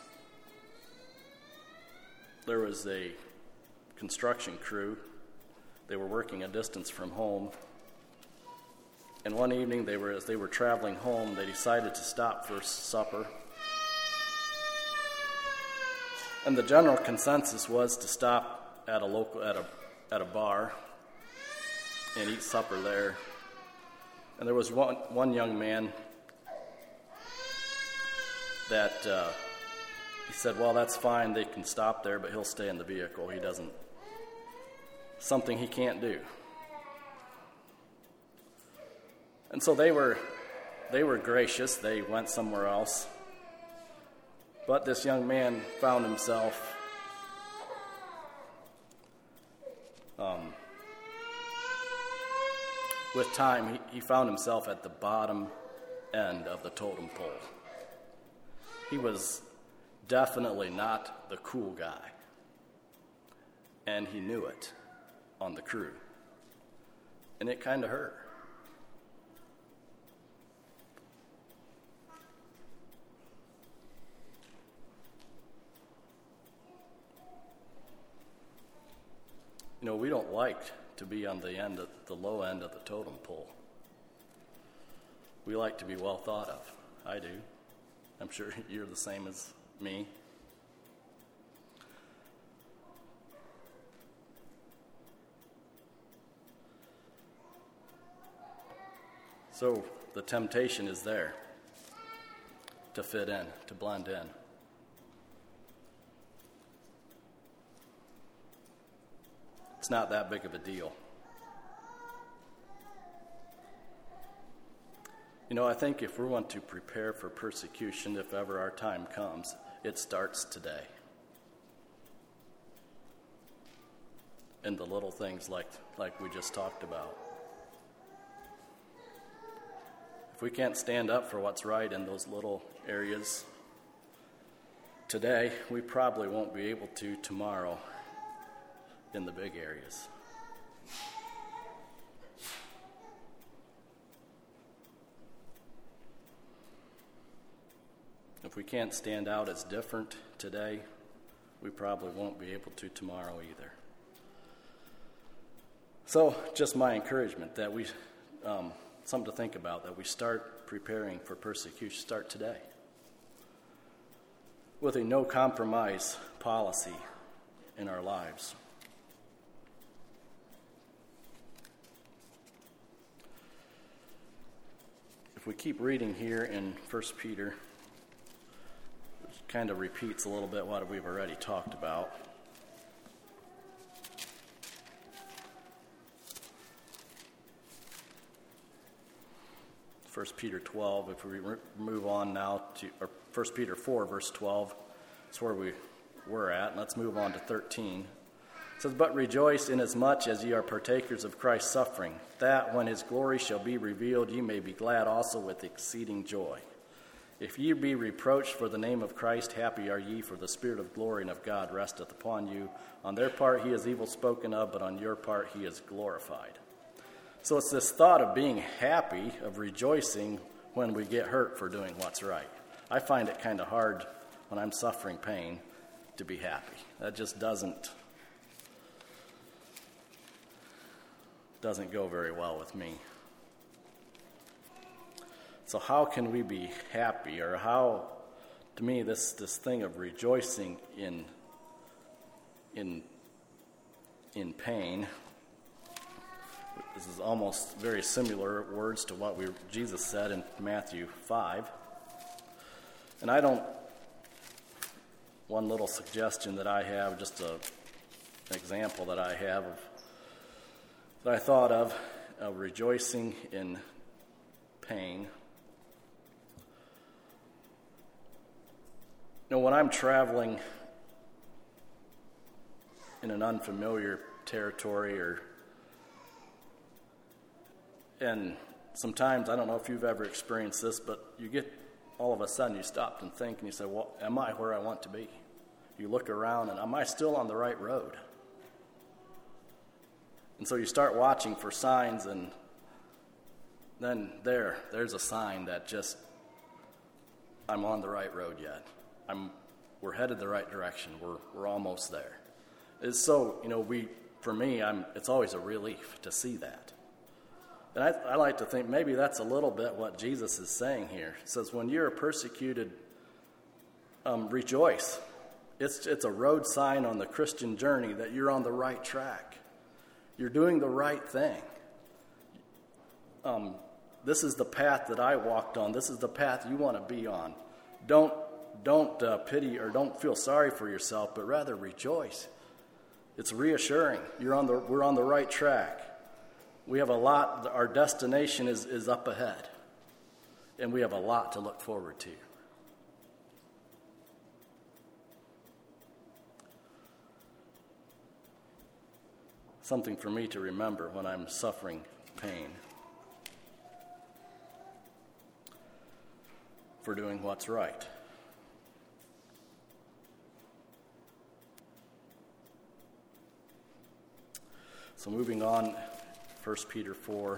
there was a construction crew. They were working a distance from home. And one evening, they were as they were traveling home, they decided to stop for supper. And the general consensus was to stop at a local at a at a bar and eat supper there. And there was one one young man that uh, he said, "Well, that's fine. They can stop there, but he'll stay in the vehicle. He doesn't something he can't do." And so they were they were gracious. They went somewhere else. But this young man found himself um, with time, he, he found himself at the bottom end of the totem pole. He was definitely not the cool guy. And he knew it on the crew. And it kind of hurt. You know, we don't like to be on the end of the low end of the totem pole. We like to be well thought of. I do. I'm sure you're the same as me. So the temptation is there to fit in, to blend in. It's not that big of a deal. You know, I think if we want to prepare for persecution, if ever our time comes, it starts today. In the little things like, like we just talked about. If we can't stand up for what's right in those little areas today, we probably won't be able to tomorrow in the big areas. If we can't stand out as different today, we probably won't be able to tomorrow either. So, just my encouragement that we, um, something to think about, that we start preparing for persecution, start today. With a no compromise policy in our lives. If we keep reading here in First Peter, it kind of repeats a little bit what we've already talked about. First Peter twelve, if we re- move on now to, or First Peter four, verse twelve, that's where we were at. Let's move on to thirteen. It says, "But rejoice inasmuch as ye are partakers of Christ's suffering, that when his glory shall be revealed, ye may be glad also with exceeding joy. If ye be reproached for the name of Christ, happy are ye, for the Spirit of glory and of God resteth upon you. On their part he is evil spoken of, but on your part he is glorified." So it's this thought of being happy, of rejoicing when we get hurt for doing what's right. I find it kind of hard when I'm suffering pain to be happy. That just doesn't doesn't go very well with me. So how can we be happy? Or how, to me, this, this thing of rejoicing in in in pain, this is almost very similar words to what we Jesus said in Matthew five. And I don't, one little suggestion that I have, just a, an example that I have of, that I thought of, of rejoicing in pain. You know, when I'm traveling in an unfamiliar territory, or and sometimes, I don't know if you've ever experienced this, but you get, all of a sudden you stop and think and you say, well, am I where I want to be? You look around and am I still on the right road? And so you start watching for signs, and then there, there's a sign that just, I'm on the right road yet. I'm, we're headed the right direction. We're, we're almost there. It's so, you know, we, for me, I'm, it's always a relief to see that. And I, I like to think maybe that's a little bit what Jesus is saying here. He says, when you're persecuted, um, rejoice. It's, it's a road sign on the Christian journey that you're on the right track. You're doing the right thing. Um, this is the path that I walked on. This is the path you want to be on. Don't, don't uh, pity or don't feel sorry for yourself, but rather rejoice. It's reassuring. You're on the, we're on the right track. We have a lot, our destination is, is up ahead, and we have a lot to look forward to. Something for me to remember when I'm suffering pain for doing what's right. So moving on, First Peter four.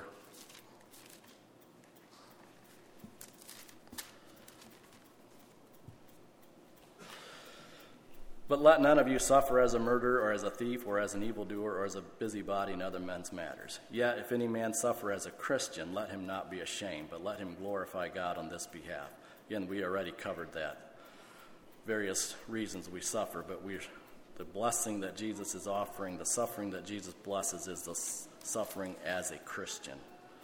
But let none of you suffer as a murderer, or as a thief, or as an evildoer, or as a busybody in other men's matters. Yet if any man suffer as a Christian, let him not be ashamed, but let him glorify God on this behalf. Again, we already covered that. Various reasons we suffer, but we, the blessing that Jesus is offering, the suffering that Jesus blesses, is the suffering as a Christian.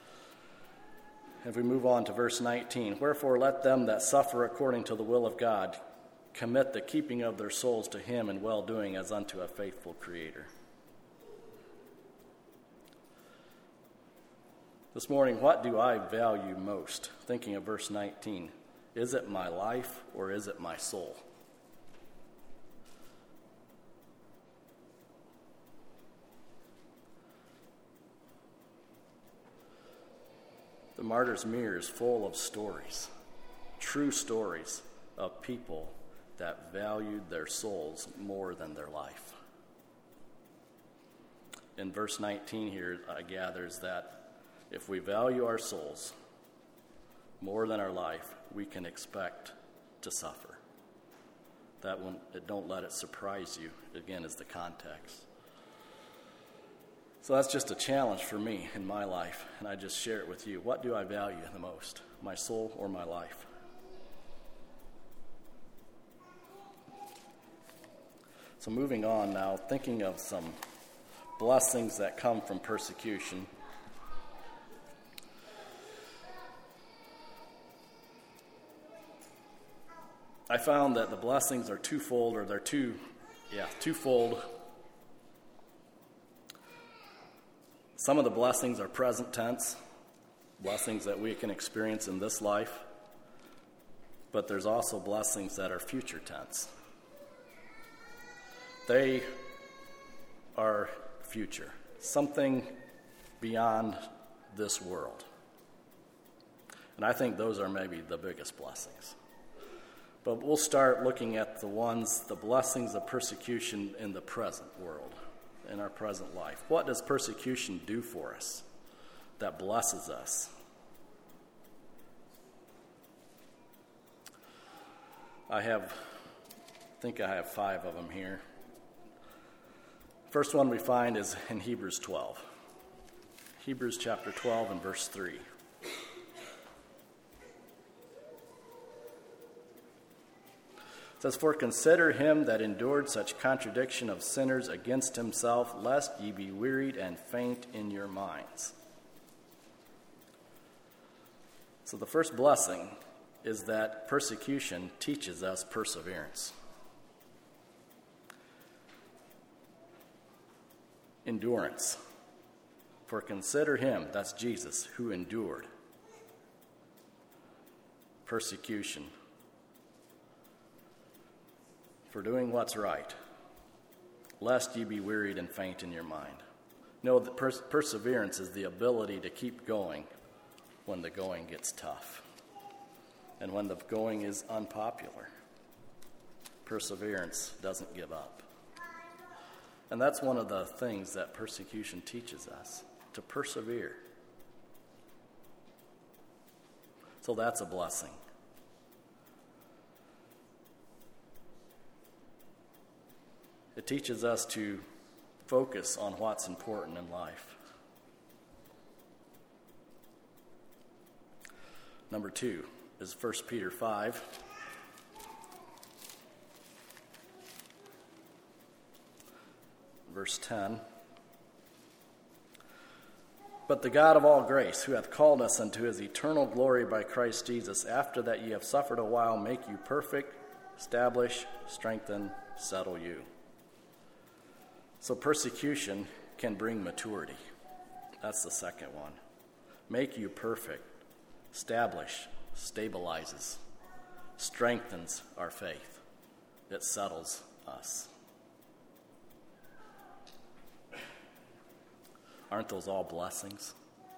If we move on to verse nineteen, wherefore let them that suffer according to the will of God commit the keeping of their souls to him in well-doing as unto a faithful Creator. This morning, what do I value most? Thinking of verse nineteen, is it my life or is it my soul? The Martyr's Mirror is full of stories, true stories of people that valued their souls more than their life. In verse nineteen here, I gather is that if we value our souls more than our life, we can expect to suffer. That one, don't let it surprise you, again, is the context. So that's just a challenge for me in my life, and I just share it with you. What do I value the most, my soul or my life? So moving on now, thinking of some blessings that come from persecution. I found that the blessings are twofold, or they're two, yeah, twofold. Some of the blessings are present tense, blessings that we can experience in this life, but there's also blessings that are future tense. They are future, something beyond this world. And I think those are maybe the biggest blessings. But we'll start looking at the ones, the blessings of persecution in the present world, in our present life. What does persecution do for us that blesses us? I have, I think I have five of them here. First one we find is in Hebrews twelve. Hebrews chapter twelve and verse three. It says, "For consider him that endured such contradiction of sinners against himself, lest ye be wearied and faint in your minds." So the first blessing is that persecution teaches us perseverance. Endurance. For consider him, that's Jesus, who endured persecution for doing what's right, lest ye be wearied and faint in your mind. Know that pers- perseverance is the ability to keep going when the going gets tough and when the going is unpopular. Perseverance doesn't give up. And that's one of the things that persecution teaches us, to persevere. So that's a blessing. It teaches us to focus on what's important in life. Number two is First Peter five. Verse ten. "But the God of all grace, who hath called us unto his eternal glory by Christ Jesus, after that ye have suffered a while, make you perfect, establish, strengthen, settle you." So persecution can bring maturity. That's the second one. Make you perfect, establish, stabilizes, strengthens our faith. It settles us. Aren't those all blessings?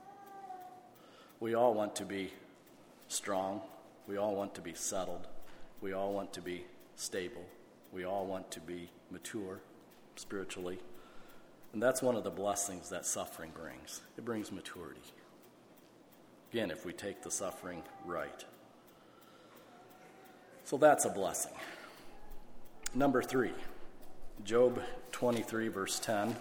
We all want to be strong. We all want to be settled. We all want to be stable. We all want to be mature spiritually. And that's one of the blessings that suffering brings. It brings maturity. Again, if we take the suffering right. So that's a blessing. Number three, Job twenty-three, verse ten.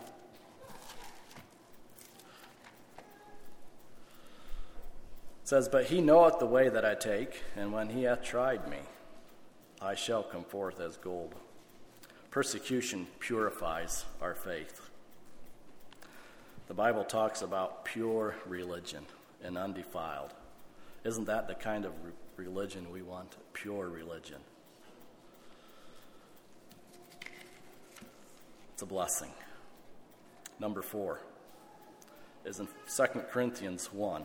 It says, "But he knoweth the way that I take, and when he hath tried me, I shall come forth as gold." Persecution purifies our faith. The Bible talks about pure religion and undefiled. Isn't that the kind of re- religion we want? Pure religion. It's a blessing. Number four is in Second Corinthians one,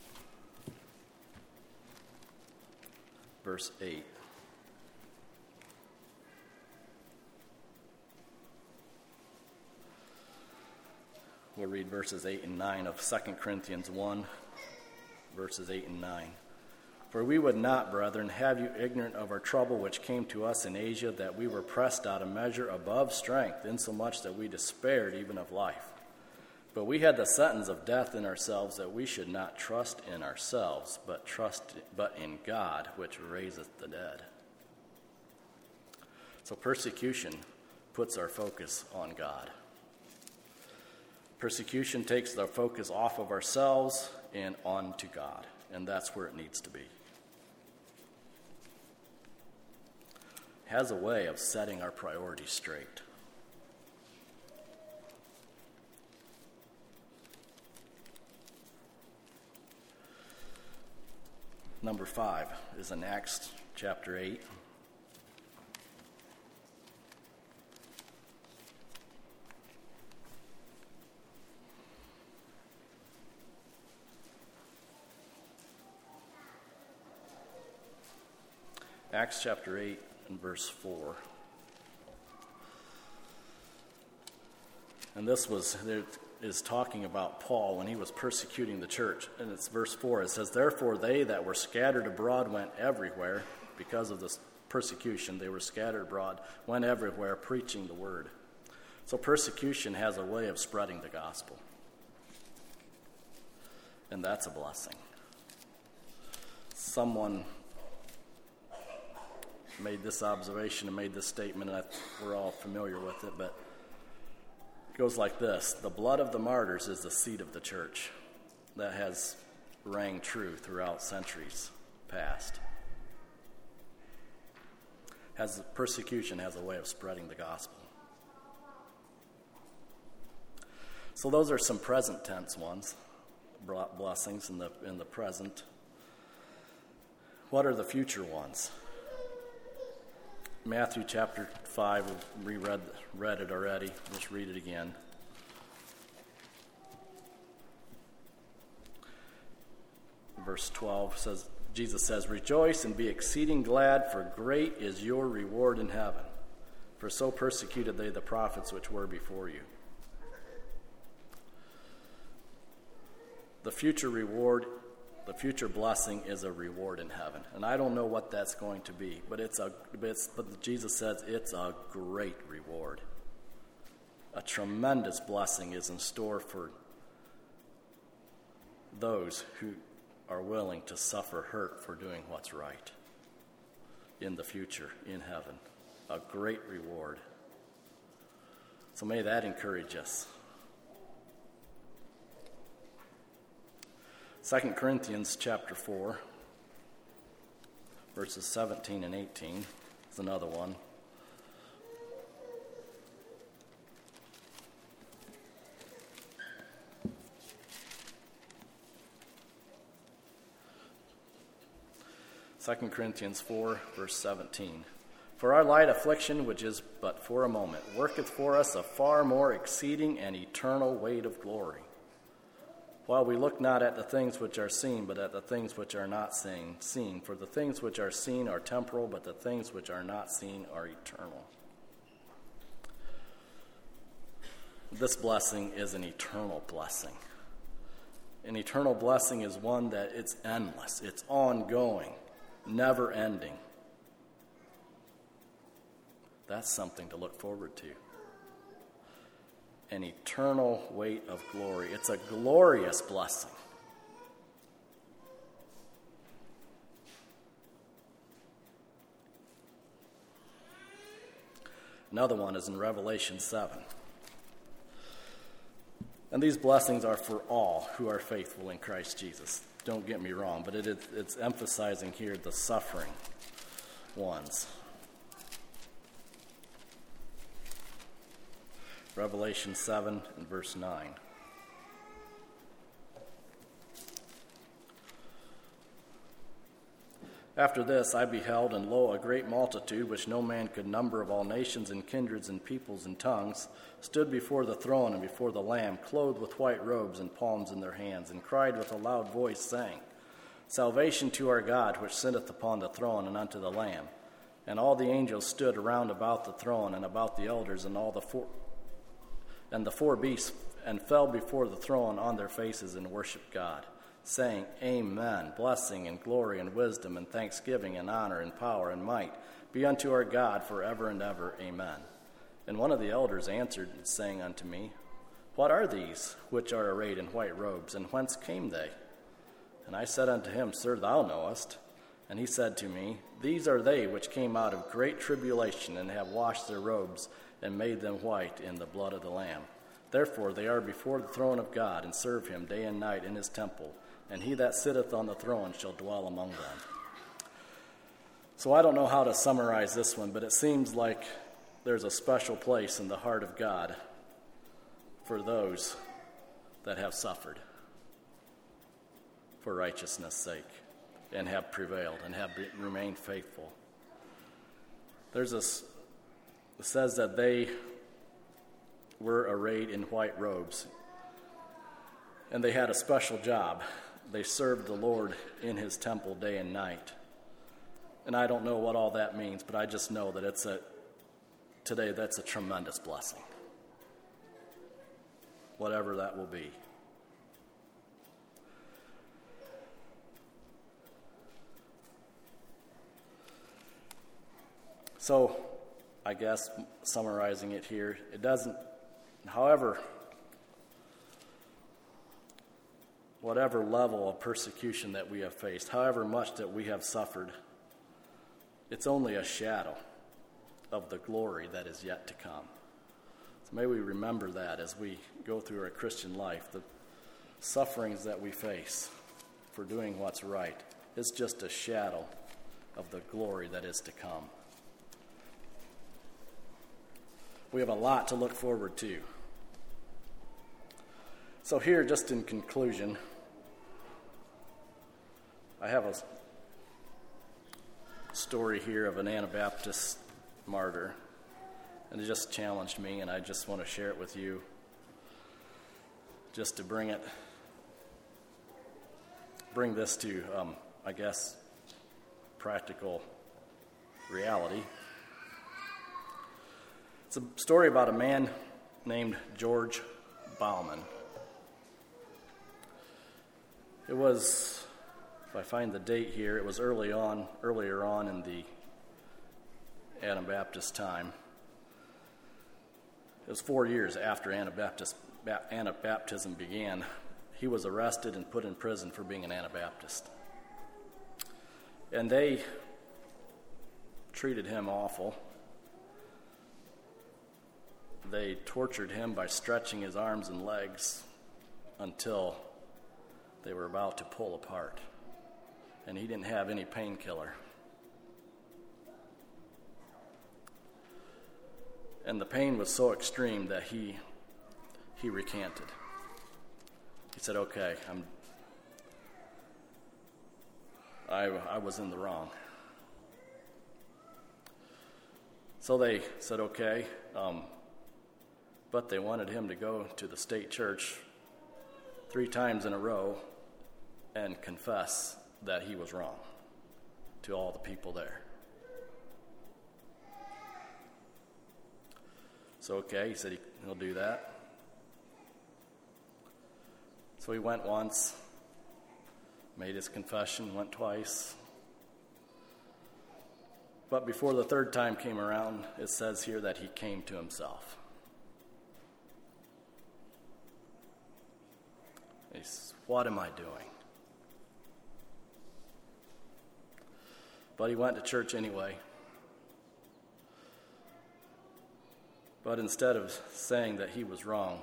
verse eight. We'll read verses eight and nine of Second Corinthians one, verses eight and nine. "For we would not, brethren, have you ignorant of our trouble which came to us in Asia, that we were pressed out of measure above strength, insomuch that we despaired even of life. But we had the sentence of death in ourselves, that we should not trust in ourselves, but trust but in God, which raiseth the dead." So persecution puts our focus on God. Persecution takes the focus off of ourselves and onto God, and that's where it needs to be. It has a way of setting our priorities straight. number five is in Acts chapter eight. Acts chapter eight and verse four. And this was, there is talking about Paul when he was persecuting the church. And it's verse four. It says, "Therefore they that were scattered abroad went everywhere." Because of this persecution, they were scattered abroad, went everywhere preaching the word. So persecution has a way of spreading the gospel. And that's a blessing. Someone made this observation and made this statement, and I, we're all familiar with it, but it goes like this: the blood of the martyrs is the seed of the church. That has rang true throughout centuries past. Has persecution has a way of spreading the gospel. So those are some present tense ones, blessings in the in the present. What are the future ones? Matthew chapter five, we read, read it already. Let's read it again. Verse twelve says, Jesus says, "Rejoice and be exceeding glad, for great is your reward in heaven. For so persecuted they the prophets which were before you." The future reward, the future blessing is a reward in heaven. And I don't know what that's going to be, but it's a it's, but Jesus says it's a great reward. A tremendous blessing is in store for those who are willing to suffer hurt for doing what's right in the future, in heaven. A great reward. So may that encourage us. Second Corinthians chapter four, verses seventeen and eighteen is another one. Second Corinthians four, verse seventeen. "For our light affliction, which is but for a moment, worketh for us a far more exceeding and eternal weight of glory. While we look not at the things which are seen, but at the things which are not seen. Seen. For the things which are seen are temporal, but the things which are not seen are eternal." This blessing is an eternal blessing. An eternal blessing is one that it's endless, it's ongoing, never ending. That's something to look forward to. An eternal weight of glory. It's a glorious blessing. Another one is in Revelation seven. And these blessings are for all who are faithful in Christ Jesus. Don't get me wrong, but it is, it's emphasizing here the suffering ones. Revelation seven and verse nine. "After this I beheld, and lo, a great multitude, which no man could number, of all nations and kindreds and peoples and tongues, stood before the throne and before the Lamb, clothed with white robes and palms in their hands, and cried with a loud voice, saying, Salvation to our God, which sitteth upon the throne, and unto the Lamb. And all the angels stood around about the throne, and about the elders, and all the four and the four beasts, and fell before the throne on their faces and worshiped God, saying, Amen. Blessing and glory and wisdom and thanksgiving and honor and power and might be unto our God forever and ever. Amen. And one of the elders answered, saying unto me, What are these which are arrayed in white robes, and whence came they? And I said unto him, Sir, thou knowest. And he said to me, These are they which came out of great tribulation, and have washed their robes, and made them white in the blood of the Lamb. Therefore they are before the throne of God, and serve him day and night in his temple. And he that sitteth on the throne shall dwell among them. So I don't know how to summarize this one, but it seems like there's a special place in the heart of God for those that have suffered for righteousness' sake. and have prevailed and have be, remained faithful. There's this, it says that they were arrayed in white robes, and they had a special job. They served the Lord in his temple day and night. And I don't know what all that means, but I just know that it's a, today that's a tremendous blessing. Whatever that will be. So, I guess summarizing it here, it doesn't, however, whatever level of persecution that we have faced, however much that we have suffered, it's only a shadow of the glory that is yet to come. So may we remember that as we go through our Christian life. The sufferings that we face for doing what's right is just a shadow of the glory that is to come. We have a lot to look forward to. So here, just in conclusion, I have a story here of an Anabaptist martyr, and it just challenged me, and I just want to share it with you, just to bring it, bring this to, um, I guess, practical reality. It's a story about a man named George Bauman. It was, if I find the date here, it was early on, earlier on in the Anabaptist time. It was four years after Anabaptist, Anabaptism began. He was arrested and put in prison for being an Anabaptist. And they treated him awful. They tortured him by stretching his arms and legs until they were about to pull apart. And he didn't have any painkiller. And the pain was so extreme that he he recanted. He said, okay, I'm I I was in the wrong. So they said, okay, um, but they wanted him to go to the state church three times in a row and confess that he was wrong to all the people there. So, okay, he said he, he'll do that. So he went once, made his confession, went twice. But before the third time came around, it says here that he came to himself. He says, what am I doing? But he went to church anyway. But instead of saying that he was wrong,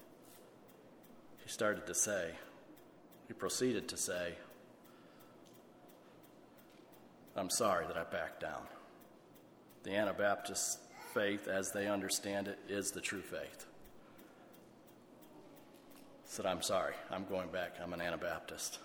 he started to say, he proceeded to say, I'm sorry that I backed down. The Anabaptist faith, as they understand it, is the true faith. He said, I'm sorry, I'm going back, I'm an Anabaptist.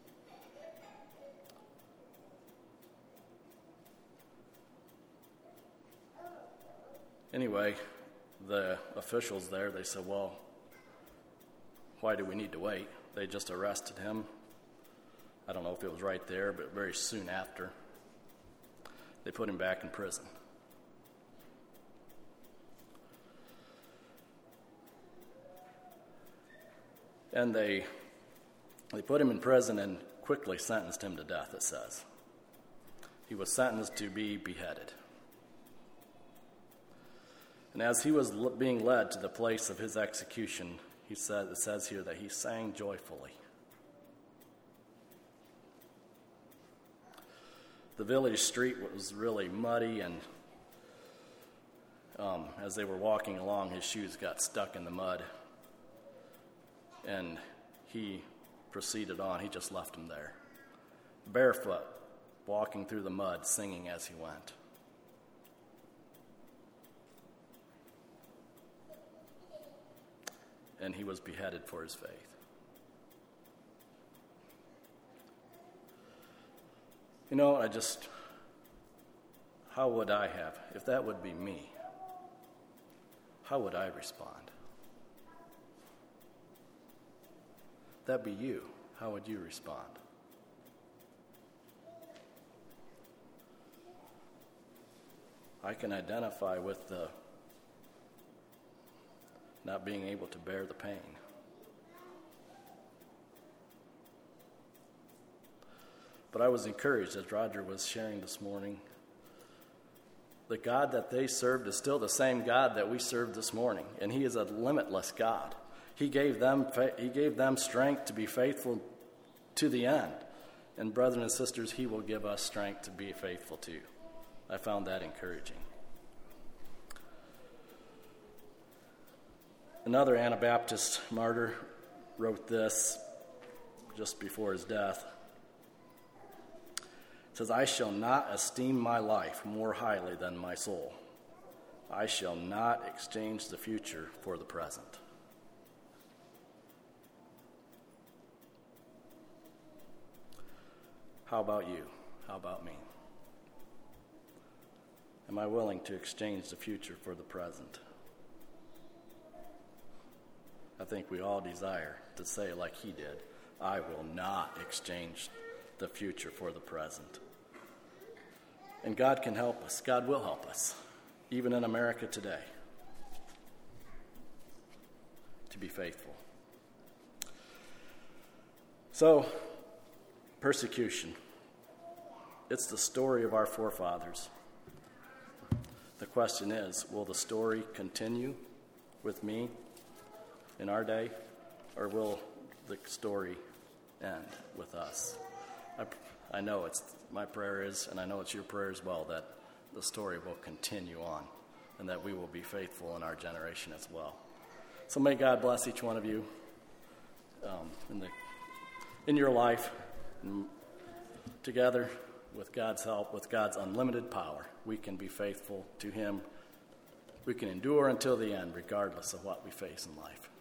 Anyway, the officials there, they said, well, why do we need to wait? They just arrested him. I don't know if it was right there, but very soon after, they put him back in prison. And they they put him in prison and quickly sentenced him to death, it says. He was sentenced to be beheaded. And as he was being led to the place of his execution, he said, it says here that he sang joyfully. The village street was really muddy, and um, as they were walking along, his shoes got stuck in the mud. And he proceeded on. He just left them there, barefoot, walking through the mud, singing as he went. And he was beheaded for his faith. You know, I just, how would I have, if that would be me, how would I respond? If that be you, how would you respond? I can identify with the not being able to bear the pain. But I was encouraged, as Roger was sharing this morning, the God that they served is still the same God that we serve this morning, and He is a limitless God. He gave them He gave them strength to be faithful to the end. And brothers and sisters, He will give us strength to be faithful too. I found that encouraging. Another Anabaptist martyr wrote this just before his death. It says, "I shall not esteem my life more highly than my soul. I shall not exchange the future for the present." How about you? How about me? Am I willing to exchange the future for the present? I think we all desire to say like he did, I will not exchange the future for the present. And God can help us. God will help us, even in America today, to be faithful. So, persecution. It's the story of our forefathers. The question is, will the story continue with me in our day, or will the story end with us? I, I know it's my prayer is, and I know it's your prayer as well, that the story will continue on and that we will be faithful in our generation as well. So may God bless each one of you um, in the in your life. And together, with God's help, with God's unlimited power, we can be faithful to Him. We can endure until the end, regardless of what we face in life.